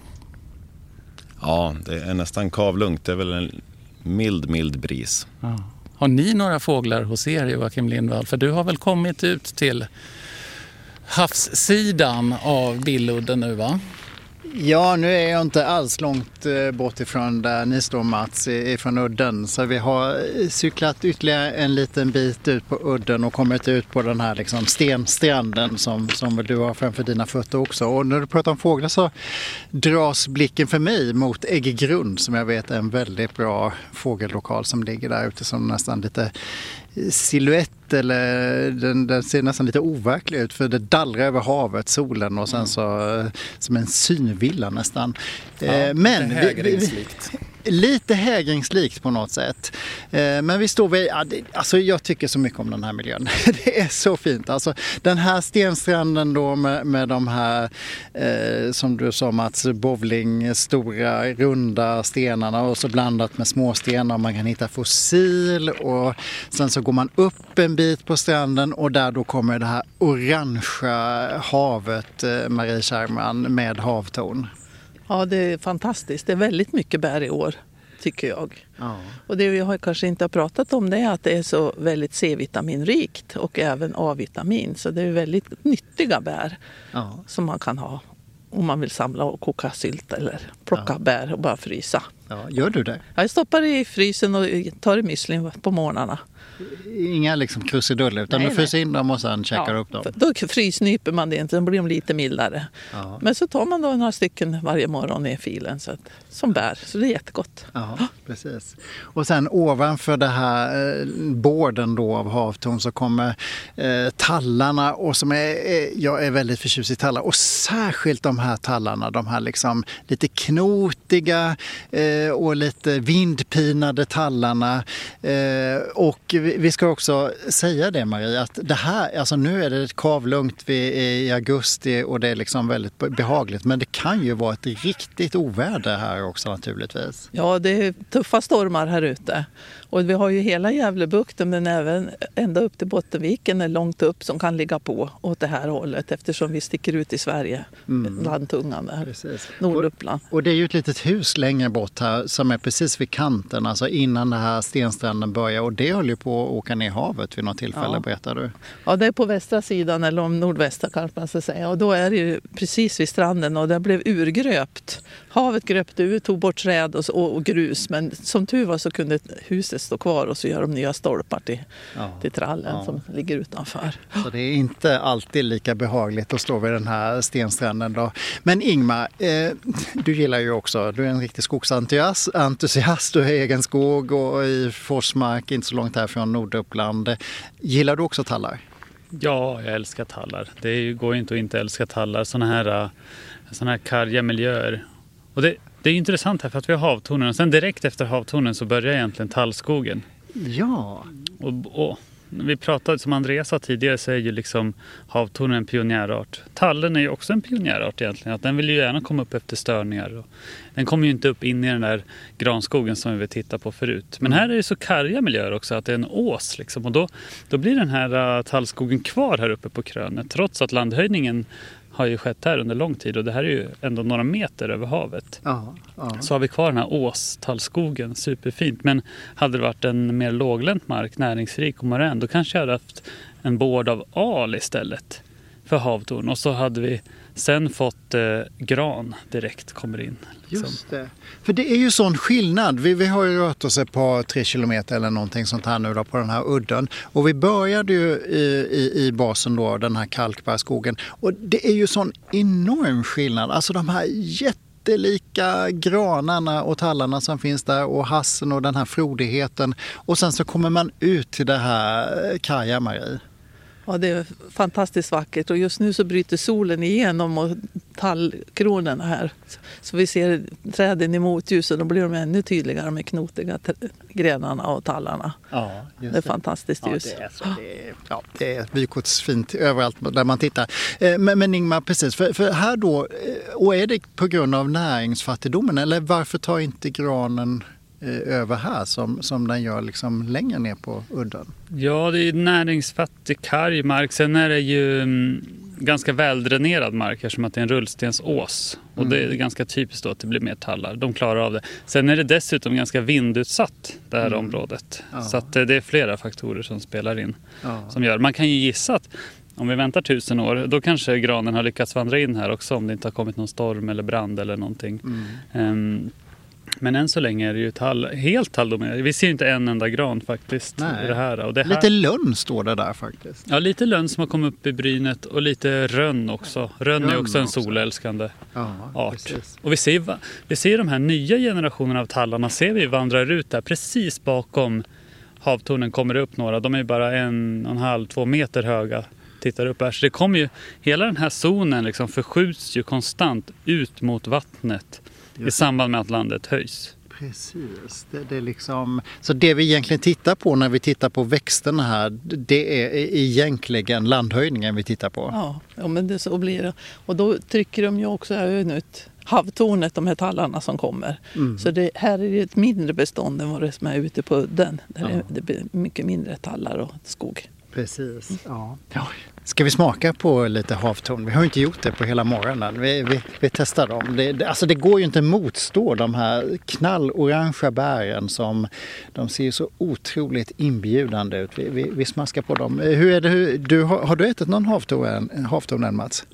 Ja, det är nästan kavlugnt. Det är väl en mild bris. Ja. Har ni några fåglar hos er, Joakim Lindvall? För du har väl kommit ut till havssidan av Billudden nu, va? Ja, nu är jag inte alls långt bort ifrån där ni står, Mats, ifrån udden. Så vi har cyklat ytterligare en liten bit ut på udden och kommit ut på den här liksom stenstranden som du har framför dina fötter också. Och när du pratar om fåglar så dras blicken för mig mot Äggegrund, som jag vet är en väldigt bra fågellokal som ligger där ute, som nästan lite silhuett, eller den ser nästan lite overklig ut, för det dallrar över havet, solen, och sen så som en synvilla nästan. Men lite hägringslikt på något sätt. Men vi står vid, alltså jag tycker så mycket om den här miljön. Det är så fint. Alltså den här stenstranden då med de här, som du sa Mats, bowling, stora runda stenarna, och så blandat med små stenar, och man kan hitta fossil, och sen så går man upp en bit på stranden, och där då kommer det här orangea havet, Marie Kärrman, med havtorn. Ja, det är fantastiskt. Det är väldigt mycket bär i år, tycker jag. Ja. Och det vi har kanske inte pratat om, det är att det är så väldigt C-vitaminrikt och även A-vitamin. Så det är väldigt nyttiga bär som man kan ha om man vill samla och koka sylt eller plocka bär och bara frysa. Ja, gör du det? Jag stoppar i frysen och tar i müslin på morgnarna. Inga liksom krusiduller, utan du fryser in dem och sen checkar upp dem. Då frysnyper man det inte, då blir de lite mildare. Ja. Men så tar man då några stycken varje morgon i filen som bär, så det är jättegott. Ja, precis. Och sen ovanför det här borden då av havtorn så kommer tallarna, och som jag är väldigt förtjust i tallar, och särskilt de här tallarna, de här liksom lite knotiga och lite vindpinade tallarna. Och vi ska också säga det, Marie, att det här, alltså nu är det kavlugnt i augusti och det är liksom väldigt behagligt, men det kan ju vara ett riktigt oväder här också naturligtvis. Ja, det är tuffa stormar här ute. Och vi har ju hela Gävlebukten, men även ända upp till Bottenviken är långt upp som kan ligga på åt det här hållet, eftersom vi sticker ut i Sverige, landtungan där, Norduppland. Och det är ju ett litet hus längre bort här som är precis vid kanten, alltså innan det här stenstranden börjar, och det håller ju på att åka ner i havet vid något tillfälle, berättar du? Ja, det är på västra sidan, eller om nordvästra kan man säga, och då är det ju precis vid stranden, och det blev urgröpt. Havet gröpte ut, tog bort träd och grus, men som tur var så kunde huset stå kvar, och så gör de nya stolpar till trallen som ligger utanför. Så det är inte alltid lika behagligt att stå vid den här stenstranden då. Men Ingmar, du gillar ju också, du är en riktig skogsentusiast, du har egen skog och i Forsmark, inte så långt här från Norduppland. Gillar du också tallar? Ja, jag älskar tallar. Det går ju inte att inte älska tallar, såna här karga miljöer. Och det är intressant här, för att vi har havtornen, och sen direkt efter havtornen så börjar egentligen tallskogen. Ja. Och vi pratade, som Andreas sa tidigare, så är ju liksom havtornen en pionjärart. Tallen är ju också en pionjärart egentligen, att den vill ju gärna komma upp efter störningar. Och den kommer ju inte upp in i den där granskogen som vi vill titta på förut. Men här är det så karga miljöer också, att det är en ås liksom. Och då blir den här tallskogen kvar här uppe på krönet, trots att landhöjningen har ju skett här under lång tid, och det här är ju ändå några meter över havet. Så har vi kvar den här åstallskogen, superfint. Men hade det varit en mer låglänt mark, näringsrik och morän, då kanske jag hade haft en bård av al istället för havtorn. Och så hade vi sen fått gran direkt kommer in. Liksom. Just det. För det är ju sån skillnad. Vi har ju rört oss ett par 3 kilometer eller någonting sånt här nu då på den här udden. Och vi började ju i basen då, den här kalkbärskogen. Och det är ju sån enorm skillnad. Alltså de här jättelika granarna och tallarna som finns där, och hassen och den här frodigheten. Och sen så kommer man ut till det här karga, Marie. Ja, det är fantastiskt vackert, och just nu så bryter solen igenom och tallkronorna här. Så vi ser träden i motljuset, och blir de ännu tydligare med knotiga grenarna och tallarna. Ja, just det är fantastiskt ljus. Det är vykortsfint överallt där man tittar. Men Ingmar, precis, för här då, och är det på grund av näringsfattigdomen, eller varför tar inte granen över här som den gör liksom längre ner på udden? Ja, det är näringsfattig karg mark. Sen är det ju ganska väldränerad mark här, som att det är en rullstensås. Och det är ganska typiskt då att det blir mer tallar. De klarar av det. Sen är det dessutom ganska vindutsatt, det här området. Ja. Så att det är flera faktorer som spelar in. Ja. Som gör. Man kan ju gissa att om vi väntar 1000 år, då kanske granen har lyckats vandra in här också, om det inte har kommit någon storm eller brand eller någonting. Men än så länge är det ju helt talldominerande. Vi ser inte en enda gran faktiskt. I det här. Och det här. Lite lönn står det där faktiskt. Ja, lite lönn som har kommit upp i brynet, och lite rönn också. Rönn är också en solälskande art. Precis. Och vi ser de här nya generationerna av tallarna, ser vi vandrar ut där precis bakom havtornen kommer upp några. De är bara 1,5-2 meter höga. Tittar upp här. Så det kommer ju, hela den här zonen liksom förskjuts ju konstant ut mot vattnet i samband med att landet höjs. Precis, det är liksom, så det vi egentligen tittar på när vi tittar på växterna här, det är egentligen landhöjningen vi tittar på. Ja, men det så blir det. Och då trycker de ju också ut havtornet, de här tallarna som kommer. Så här är det ett mindre bestånd än vad det som är ute på den. Där det blir mycket mindre tallar och skog. Precis, ja. Ska vi smaka på lite havtorn? Vi har inte gjort det på hela morgonen. Vi testar dem. Det går ju inte motstå de här knallorangea bären som de ser så otroligt inbjudande ut. Vi smaskar på dem. Hur är det? Har du ätit någon havtorn än, Mats?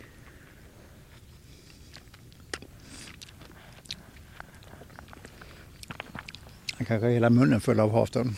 Han kanske har hela munnen full av havtorn.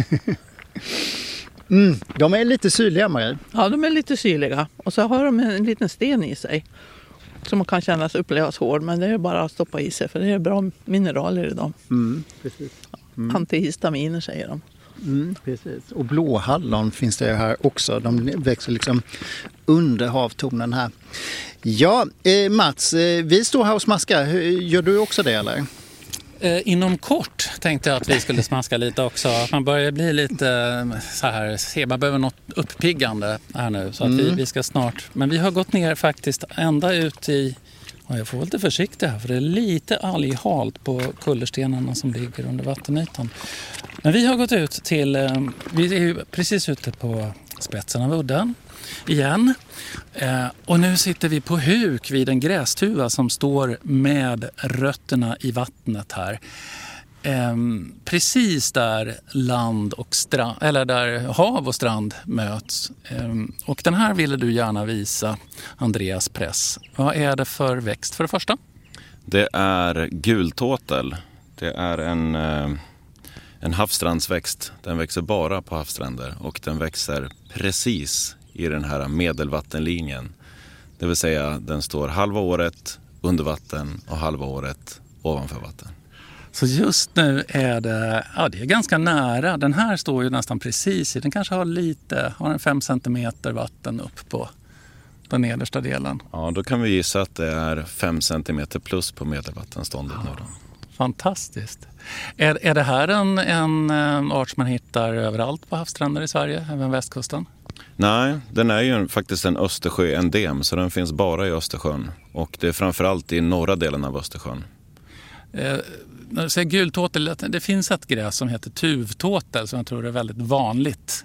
De är lite syrliga, Marie. Ja, de är lite syrliga. Och så har de en liten sten i sig som kan upplevas hård, men det är bara att stoppa i sig för det är bra mineraler i dem. Precis. Antihistaminer säger de. Precis. Och blåhallon finns det här också. De växer liksom under havtornen här. Ja, Mats, vi står här och smaskar. Gör du också det eller? Inom kort tänkte jag att vi skulle smaska lite också. Man börjar bli lite så här, man behöver något uppiggande här nu. Så att vi ska snart, men vi har gått ner faktiskt ända ut i, jag får vara lite försiktig här för det är lite alghalt på kullerstenarna som ligger under vattenytan. Men vi har gått ut till, vi är ju precis ute på spetsen av udden igen. Och nu sitter vi på huk vid en grästuva som står med rötterna i vattnet här. Precis där land och strand, eller där hav och strand möts. Och den här ville du gärna visa, Andreas Press. Vad är det för växt för det första? Det är gultåtel. Det är en havsstrandsväxt. Den växer bara på havsstränder och den växer precis i den här medelvattenlinjen. Det vill säga den står halva året under vatten och halva året ovanför vatten. Så just nu är det, det är ganska nära. Den här står ju nästan precis i, den kanske har en 5 centimeter vatten upp på den nedersta delen. Ja, då kan vi gissa att det är 5 centimeter plus på medelvattenståndet nu då. Fantastiskt. Är det här en art som man hittar överallt på havsstränder i Sverige, även västkusten? Nej, den är ju faktiskt en Östersjö-endem så den finns bara i Östersjön. Och det är framförallt i norra delen av Östersjön. När du säger gultåtel, det finns ett gräs som heter tuvtåtel som jag tror är väldigt vanligt.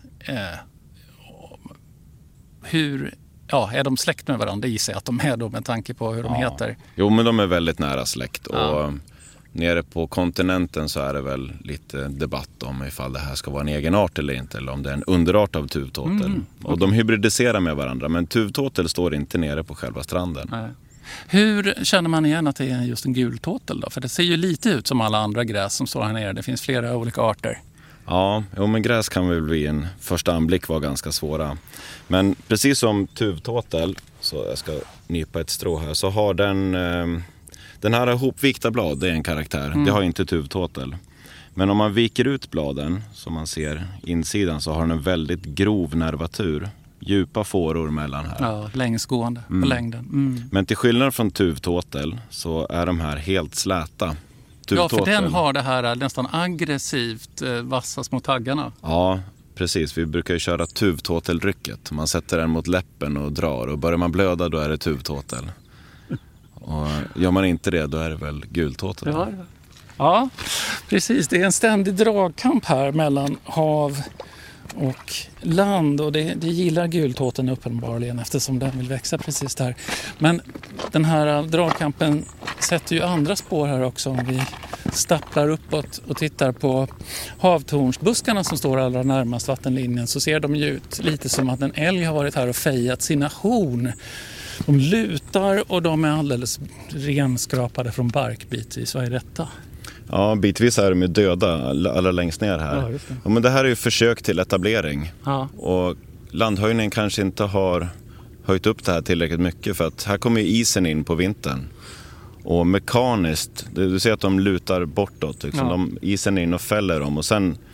Är de släkt med varandra? Det gissar jag att de är då med tanke på hur de heter. Jo, men de är väldigt nära släkt och nere på kontinenten så är det väl lite debatt om ifall det här ska vara en egen art eller inte, eller om det är en underart av tuvtåtel. Och de hybridiserar med varandra, men tuvtåtel står inte nere på själva stranden. Nej. Hur känner man igen att det är just en gultåtel då? För det ser ju lite ut som alla andra gräs som står här nere. Det finns flera olika arter. Ja, men gräs kan väl vid en första anblick vara ganska svåra. Men precis som tuvtåtel, så jag ska nypa ett strå här, så har den här hopvikta blad, det är en karaktär. Det har inte tuvtåtel. Men om man viker ut bladen, som man ser insidan, så har den en väldigt grov nervatur. Djupa fåror mellan här. Ja, längsgående på längden. Men till skillnad från tuvtåtel så är de här helt släta. Ja, för den har det här nästan aggressivt vassa små taggarna. Ja, precis. Vi brukar ju köra tuvtåtelrycket. Man sätter den mot läppen och drar. Och börjar man blöda, då är det tuvtåtel. Och gör man inte det, då är det väl gultåtel. Ja, precis. Det är en ständig dragkamp här mellan hav och land. Och det gillar gultåteln uppenbarligen eftersom den vill växa precis där. Men den här dragkampen sätter ju andra spår här också. Om vi stapplar uppåt och tittar på havtornsbuskarna som står allra närmast vattenlinjen, så ser de ju ut lite som att en älg har varit här och fejat sina horn. De lutar och de är alldeles renskrapade från bark bitvis. Vad är detta? Ja, bitvis är de ju döda allra längst ner här. Ja, just det. Ja, men det här är ju försök till etablering. Ja. Och landhöjningen kanske inte har höjt upp det här tillräckligt mycket, för att här kommer ju isen in på vintern. Och mekaniskt, du ser att de lutar bortåt. Liksom. Isen in och fäller dem. Och sen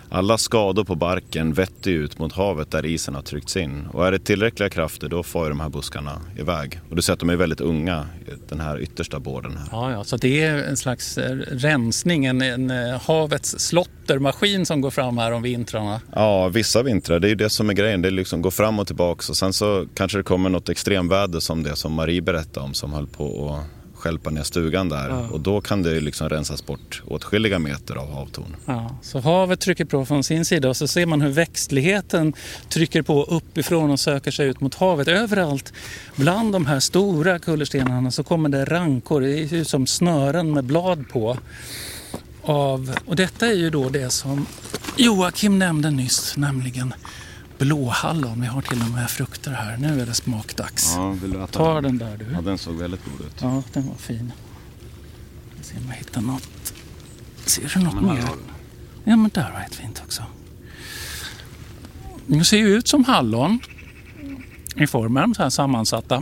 alla skador på barken vetter ut mot havet där isen har tryckts in. Och är det tillräckliga krafter då får ju de här buskarna iväg. Och du ser att de är väldigt unga, den här yttersta båden här. Ja, så det är en slags rensning, en havets slottermaskin som går fram här om vintrarna. Ja, vissa vintrar, det är ju det som är grejen. Det liksom går fram och tillbaka och sen så kanske det kommer något extremväder som det som Marie berättade om som höll på att skälpa ner stugan där. Ja. Och då kan det ju liksom rensas bort åtskilliga meter av havtorn. Ja, så havet trycker på från sin sida och så ser man hur växtligheten trycker på uppifrån och söker sig ut mot havet. Överallt bland de här stora kullerstenarna så kommer det rankor, det är ju som snören med blad på. Och detta är ju då det som Joakim nämnde nyss, nämligen blåhallon. Vi har till och med frukter här. Nu är det smakdags. Ja, vill du äta Ta den där du. Ja, den såg väldigt god ut. Ja, den var fin. Jag ser om jag hittar något. Ser du något mer? Ja, men där var ett fint också. De ser ju ut som hallon i formen, så här sammansatta.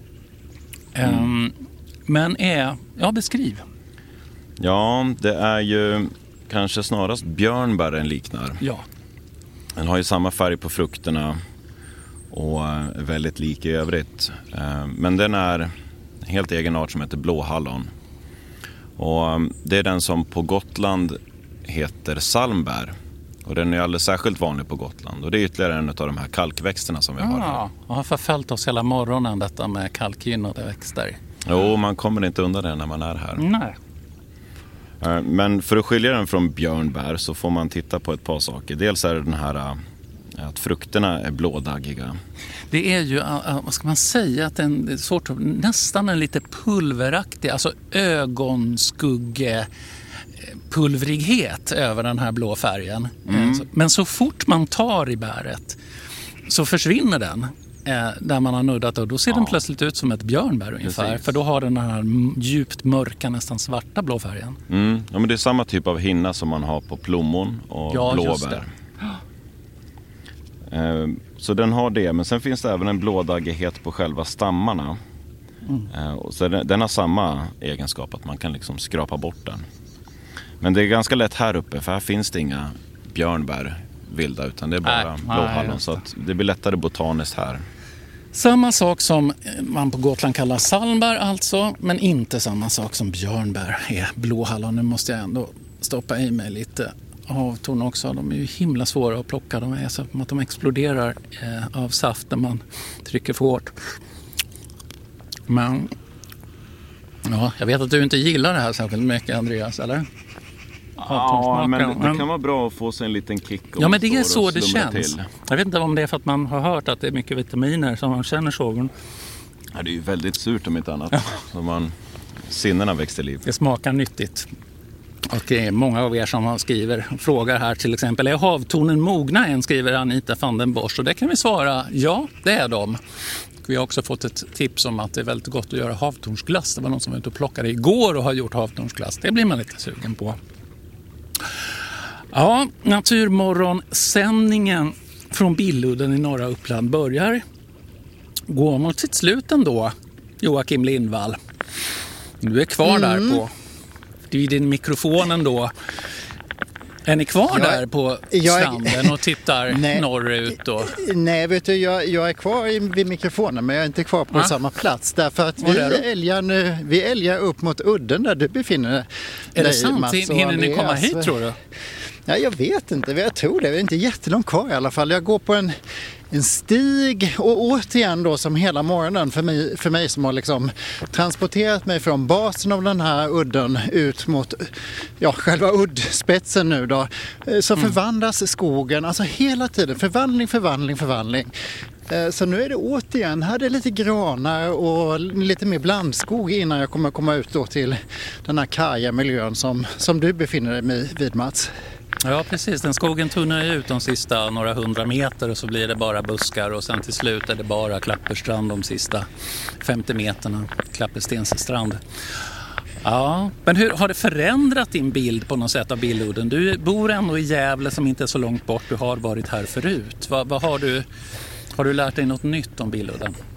Men beskriv. Ja, det är ju kanske snarast björnbären liknar. Ja. Den har ju samma färg på frukterna och är väldigt lik i övrigt. Men den är en helt egen art som heter blåhallon. Och det är den som på Gotland heter salmbär. Och den är alldeles särskilt vanlig på Gotland. Och det är ytterligare en av de här kalkväxterna som vi har här. Ja, jag har förföljt oss hela morgonen detta med kalkgynnade växter. Jo, man kommer inte undan det när man är här. Nej. Men för att skilja den från björnbär så får man titta på ett par saker. Dels är det den här att frukterna är blådaggiga. Det är ju, vad ska man säga, att det är svårt, nästan en lite pulveraktig, alltså ögonskuggepulvrighet över den här blå färgen. Men så fort man tar i bäret så försvinner den. Där man har nuddat och då ser den plötsligt ut som ett björnbär ungefär. Precis. För då har den här djupt mörka, nästan svarta blåfärgen. Ja, men det är samma typ av hinna som man har på plommon och blåbär. Så den har det, men sen finns det även en blådaggighet på själva stammarna. Så den har samma egenskap att man kan liksom skrapa bort den. Men det är ganska lätt här uppe, för här finns det inga björnbär vilda, utan det är bara blåhallon, så att det blir lättare botaniskt här. Samma sak som man på Gotland kallar salmbär alltså, men inte samma sak som björnbär är blåhallon. Nu måste jag ändå stoppa i mig lite havtorn också. De är ju himla svåra att plocka. De är så att de exploderar av saft när man trycker för hårt. Men ja, jag vet att du inte gillar det här särskilt mycket, Andreas, eller? Ja, men det kan vara bra att få sig en liten kick. Ja, men det är så det känns. Jag vet inte om det är för att man har hört att det är mycket vitaminer som man känner sågen. Ja, det är ju väldigt surt om inte annat. Ja. Så sinnena växer liv. Det smakar nyttigt. Och det är många av er som frågar här till exempel, är havtornen mogna än, skriver Anita van den Bosch. Och det kan vi svara, ja, det är de. Vi har också fått ett tips om att det är väldigt gott att göra havtornsglass. Det var någon som var ute och plockade igår och har gjort havtornsglass. Det blir man lite sugen på. Ja, Naturmorgonsändningen från Billudden i norra Uppland börjar gå mot sitt slut ändå, Joakim Lindvall. Du är kvar där på din mikrofonen då. Är ni kvar där på stranden och tittar norrut? Nej, vet du, jag är kvar vid mikrofonen, men jag är inte kvar på samma plats. Därför att vi älgar upp mot udden där du befinner dig. Är det sant? Hinner ni komma hit, tror du? Ja, jag vet inte. Jag tror det. Det är inte jättelångt kvar i alla fall. Jag går på en stig och återigen då som hela morgonen för mig som har liksom transporterat mig från basen av den här udden ut mot själva uddspetsen nu då. Så förvandlas skogen, alltså hela tiden. Förvandling. Så nu är det återigen, här är det lite granar och lite mer blandskog innan jag kommer komma ut då till den här karga miljön som du befinner dig vid, Mats. Ja, precis. Den skogen tunnar ut de sista några 100 meter och så blir det bara buskar och sen till slut är det bara Klapperstrand de sista 50 meterna. Klapperstensstrand. Ja, men hur har det förändrat din bild på något sätt av Billudden? Du bor ändå i Gävle som inte är så långt bort. Du har varit här förut. Vad har du lärt dig något nytt om Billudden?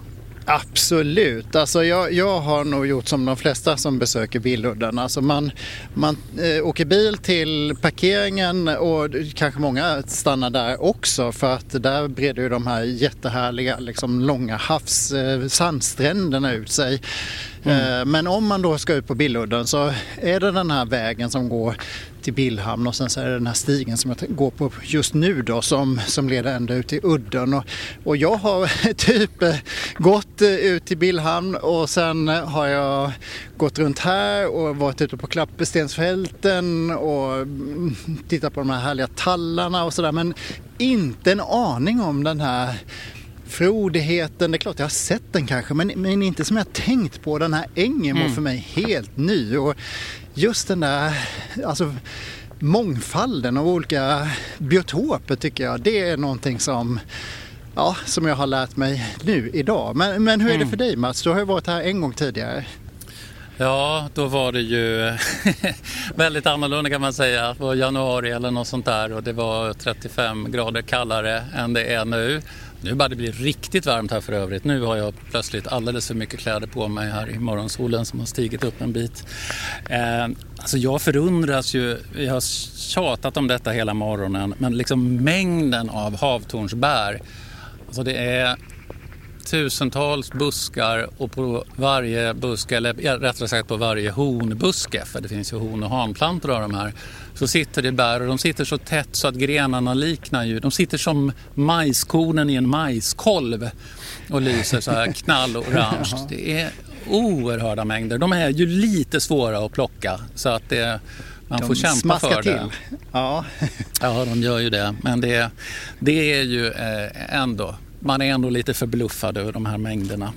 Absolut. Alltså jag har nog gjort som de flesta som besöker Billudden. Alltså man åker bil till parkeringen och kanske många stannar där också för att där breder ju de här jättehärliga liksom, långa sandstränderna ut sig. Men om man då ska ut på Billudden så är det den här vägen som går till Billhamn och sen så är det den här stigen som jag går på just nu då som leder ända ut till udden och jag har typ gått ut till Billhamn och sen har jag gått runt här och varit ute på Klappestensfälten och tittat på de här härliga tallarna och sådär, men inte en aning om den här frodigheten. Det är klart jag har sett den kanske, men inte som jag tänkt på. Den här ängen var för mig helt ny och just den där alltså mångfalden av olika biotoper tycker jag, det är någonting som jag har lärt mig nu idag. Men hur är det för dig, Mats? Du har ju varit här en gång tidigare. Ja, då var det ju väldigt annorlunda kan man säga. Det var januari eller något sånt där och det var 35 grader kallare än det är nu. Nu börjar det bli riktigt varmt här för övrigt. Nu har jag plötsligt alldeles för mycket kläder på mig här i morgonsolen som har stigit upp en bit. Alltså jag förundras ju, jag har tjatat om detta hela morgonen, men liksom mängden av havtornsbär. Alltså det är tusentals buskar och på varje buske, eller rättare sagt på varje honbuske, för det finns ju hon- och hanplantor av de här, så sitter det bär och de sitter så tätt så att grenarna liknar ju, de sitter som majskornen i en majskolv och lyser så här knallorange. Det är oerhörda mängder. De är ju lite svåra att plocka så att man får kämpa för till. det. Ja, de gör ju det. Men det är ju ändå, man är ändå lite förbluffad över de här mängderna.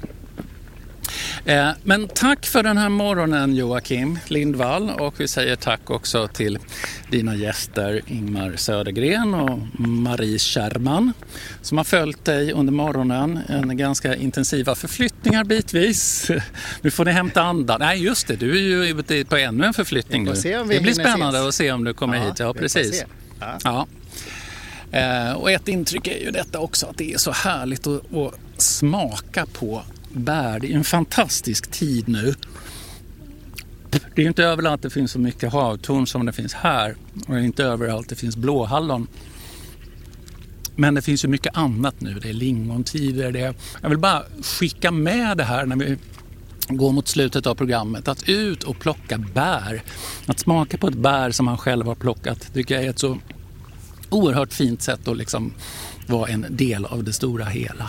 Men tack för den här morgonen, Joakim Lindvall, och vi säger tack också till dina gäster Ingmar Södergren och Marie Kärman som har följt dig under morgonen. En ganska intensiva förflyttningar bitvis. Nu får ni hämta andan. Nej just det, du är ju ute på ännu en förflyttning nu. Det blir spännande att se om du kommer hit. Ja, precis. Ja. Och ett intryck är ju detta också, att det är så härligt att smaka på bär. Det är en fantastisk tid nu. Det är ju inte överallt det finns så mycket havtorn som det finns här. Och det är inte överallt det finns blåhallon. Men det finns ju mycket annat nu. Det är lingontider. Jag vill bara skicka med det här när vi går mot slutet av programmet. Att ut och plocka bär. Att smaka på ett bär som man själv har plockat tycker jag är ett så oerhört fint sätt att liksom vara en del av det stora hela.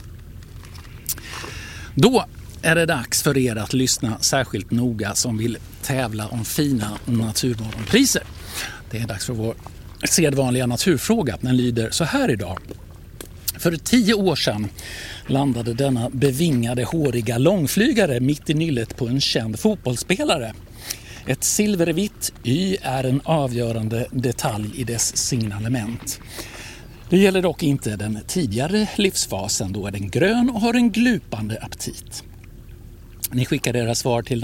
Då är det dags för er att lyssna särskilt noga som vill tävla om fina naturmorgonpriser. Det är dags för vår sedvanliga naturfråga. Den lyder så här idag. För 10 år sedan landade denna bevingade håriga långflygare mitt i nyllet på en känd fotbollsspelare. Ett silvervitt Y är en avgörande detalj i dess signalement. Det gäller dock inte den tidigare livsfasen, då är den grön och har en glupande aptit. Ni skickar era svar till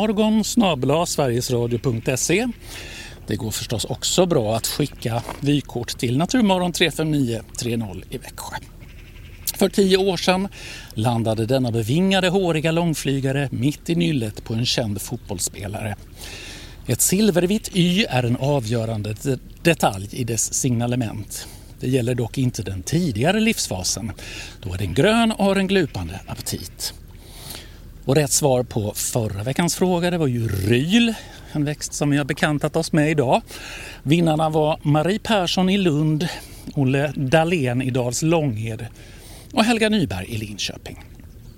naturmorgon@sverigesradio.se. Det går förstås också bra att skicka vykort till Naturmorgon 35930 i Växjö. För 10 år sedan landade denna bevingade håriga långflygare mitt i nyllet på en känd fotbollsspelare. Ett silvervitt Y är en avgörande detalj i dess signalement. Det gäller dock inte den tidigare livsfasen. Då är den grön och har en glupande aptit. Och rätt svar på förra veckans fråga, det var ju ryl. En växt som vi har bekantat oss med idag. Vinnarna var Marie Persson i Lund, Olle Dahlén i Dals Långhed och Helga Nyberg i Linköping.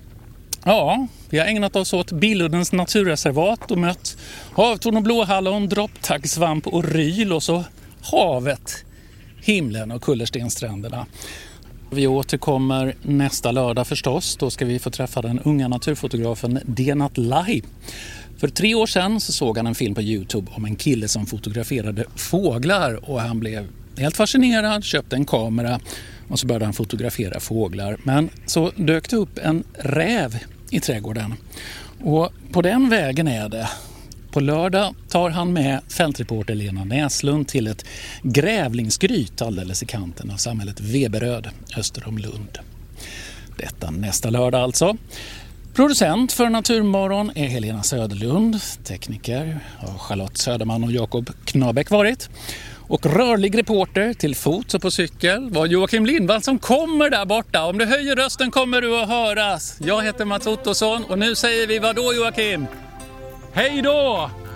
Ja, vi har ägnat oss åt Billuddens naturreservat och mött havtorn och blåhallon, dropptaggsvamp och ryl och så havet, himlen och kullerstenstränderna. Vi återkommer nästa lördag förstås. Då ska vi få träffa den unga naturfotografen Denat Lahi. För 3 år sedan så såg han en film på YouTube om en kille som fotograferade fåglar och han blev helt fascinerad, köpte en kamera och så började han fotografera fåglar. Men så dök det upp en räv i trädgården och på den vägen är det. På lördag tar han med fältreporter Lena Näslund till ett grävlingsgryt alldeles i kanten av samhället Veberöd öster om Lund. Detta nästa lördag alltså. Producent för Naturmorgon är Helena Söderlund. Tekniker har Charlotte Söderman och Jakob Knabäck varit. Och rörlig reporter till fots och på cykel var Joakim Lindvall som kommer där borta. Om du höjer rösten kommer du att höras. Jag heter Mats Ottosson och nu säger vi vad då, Joakim? Hej då!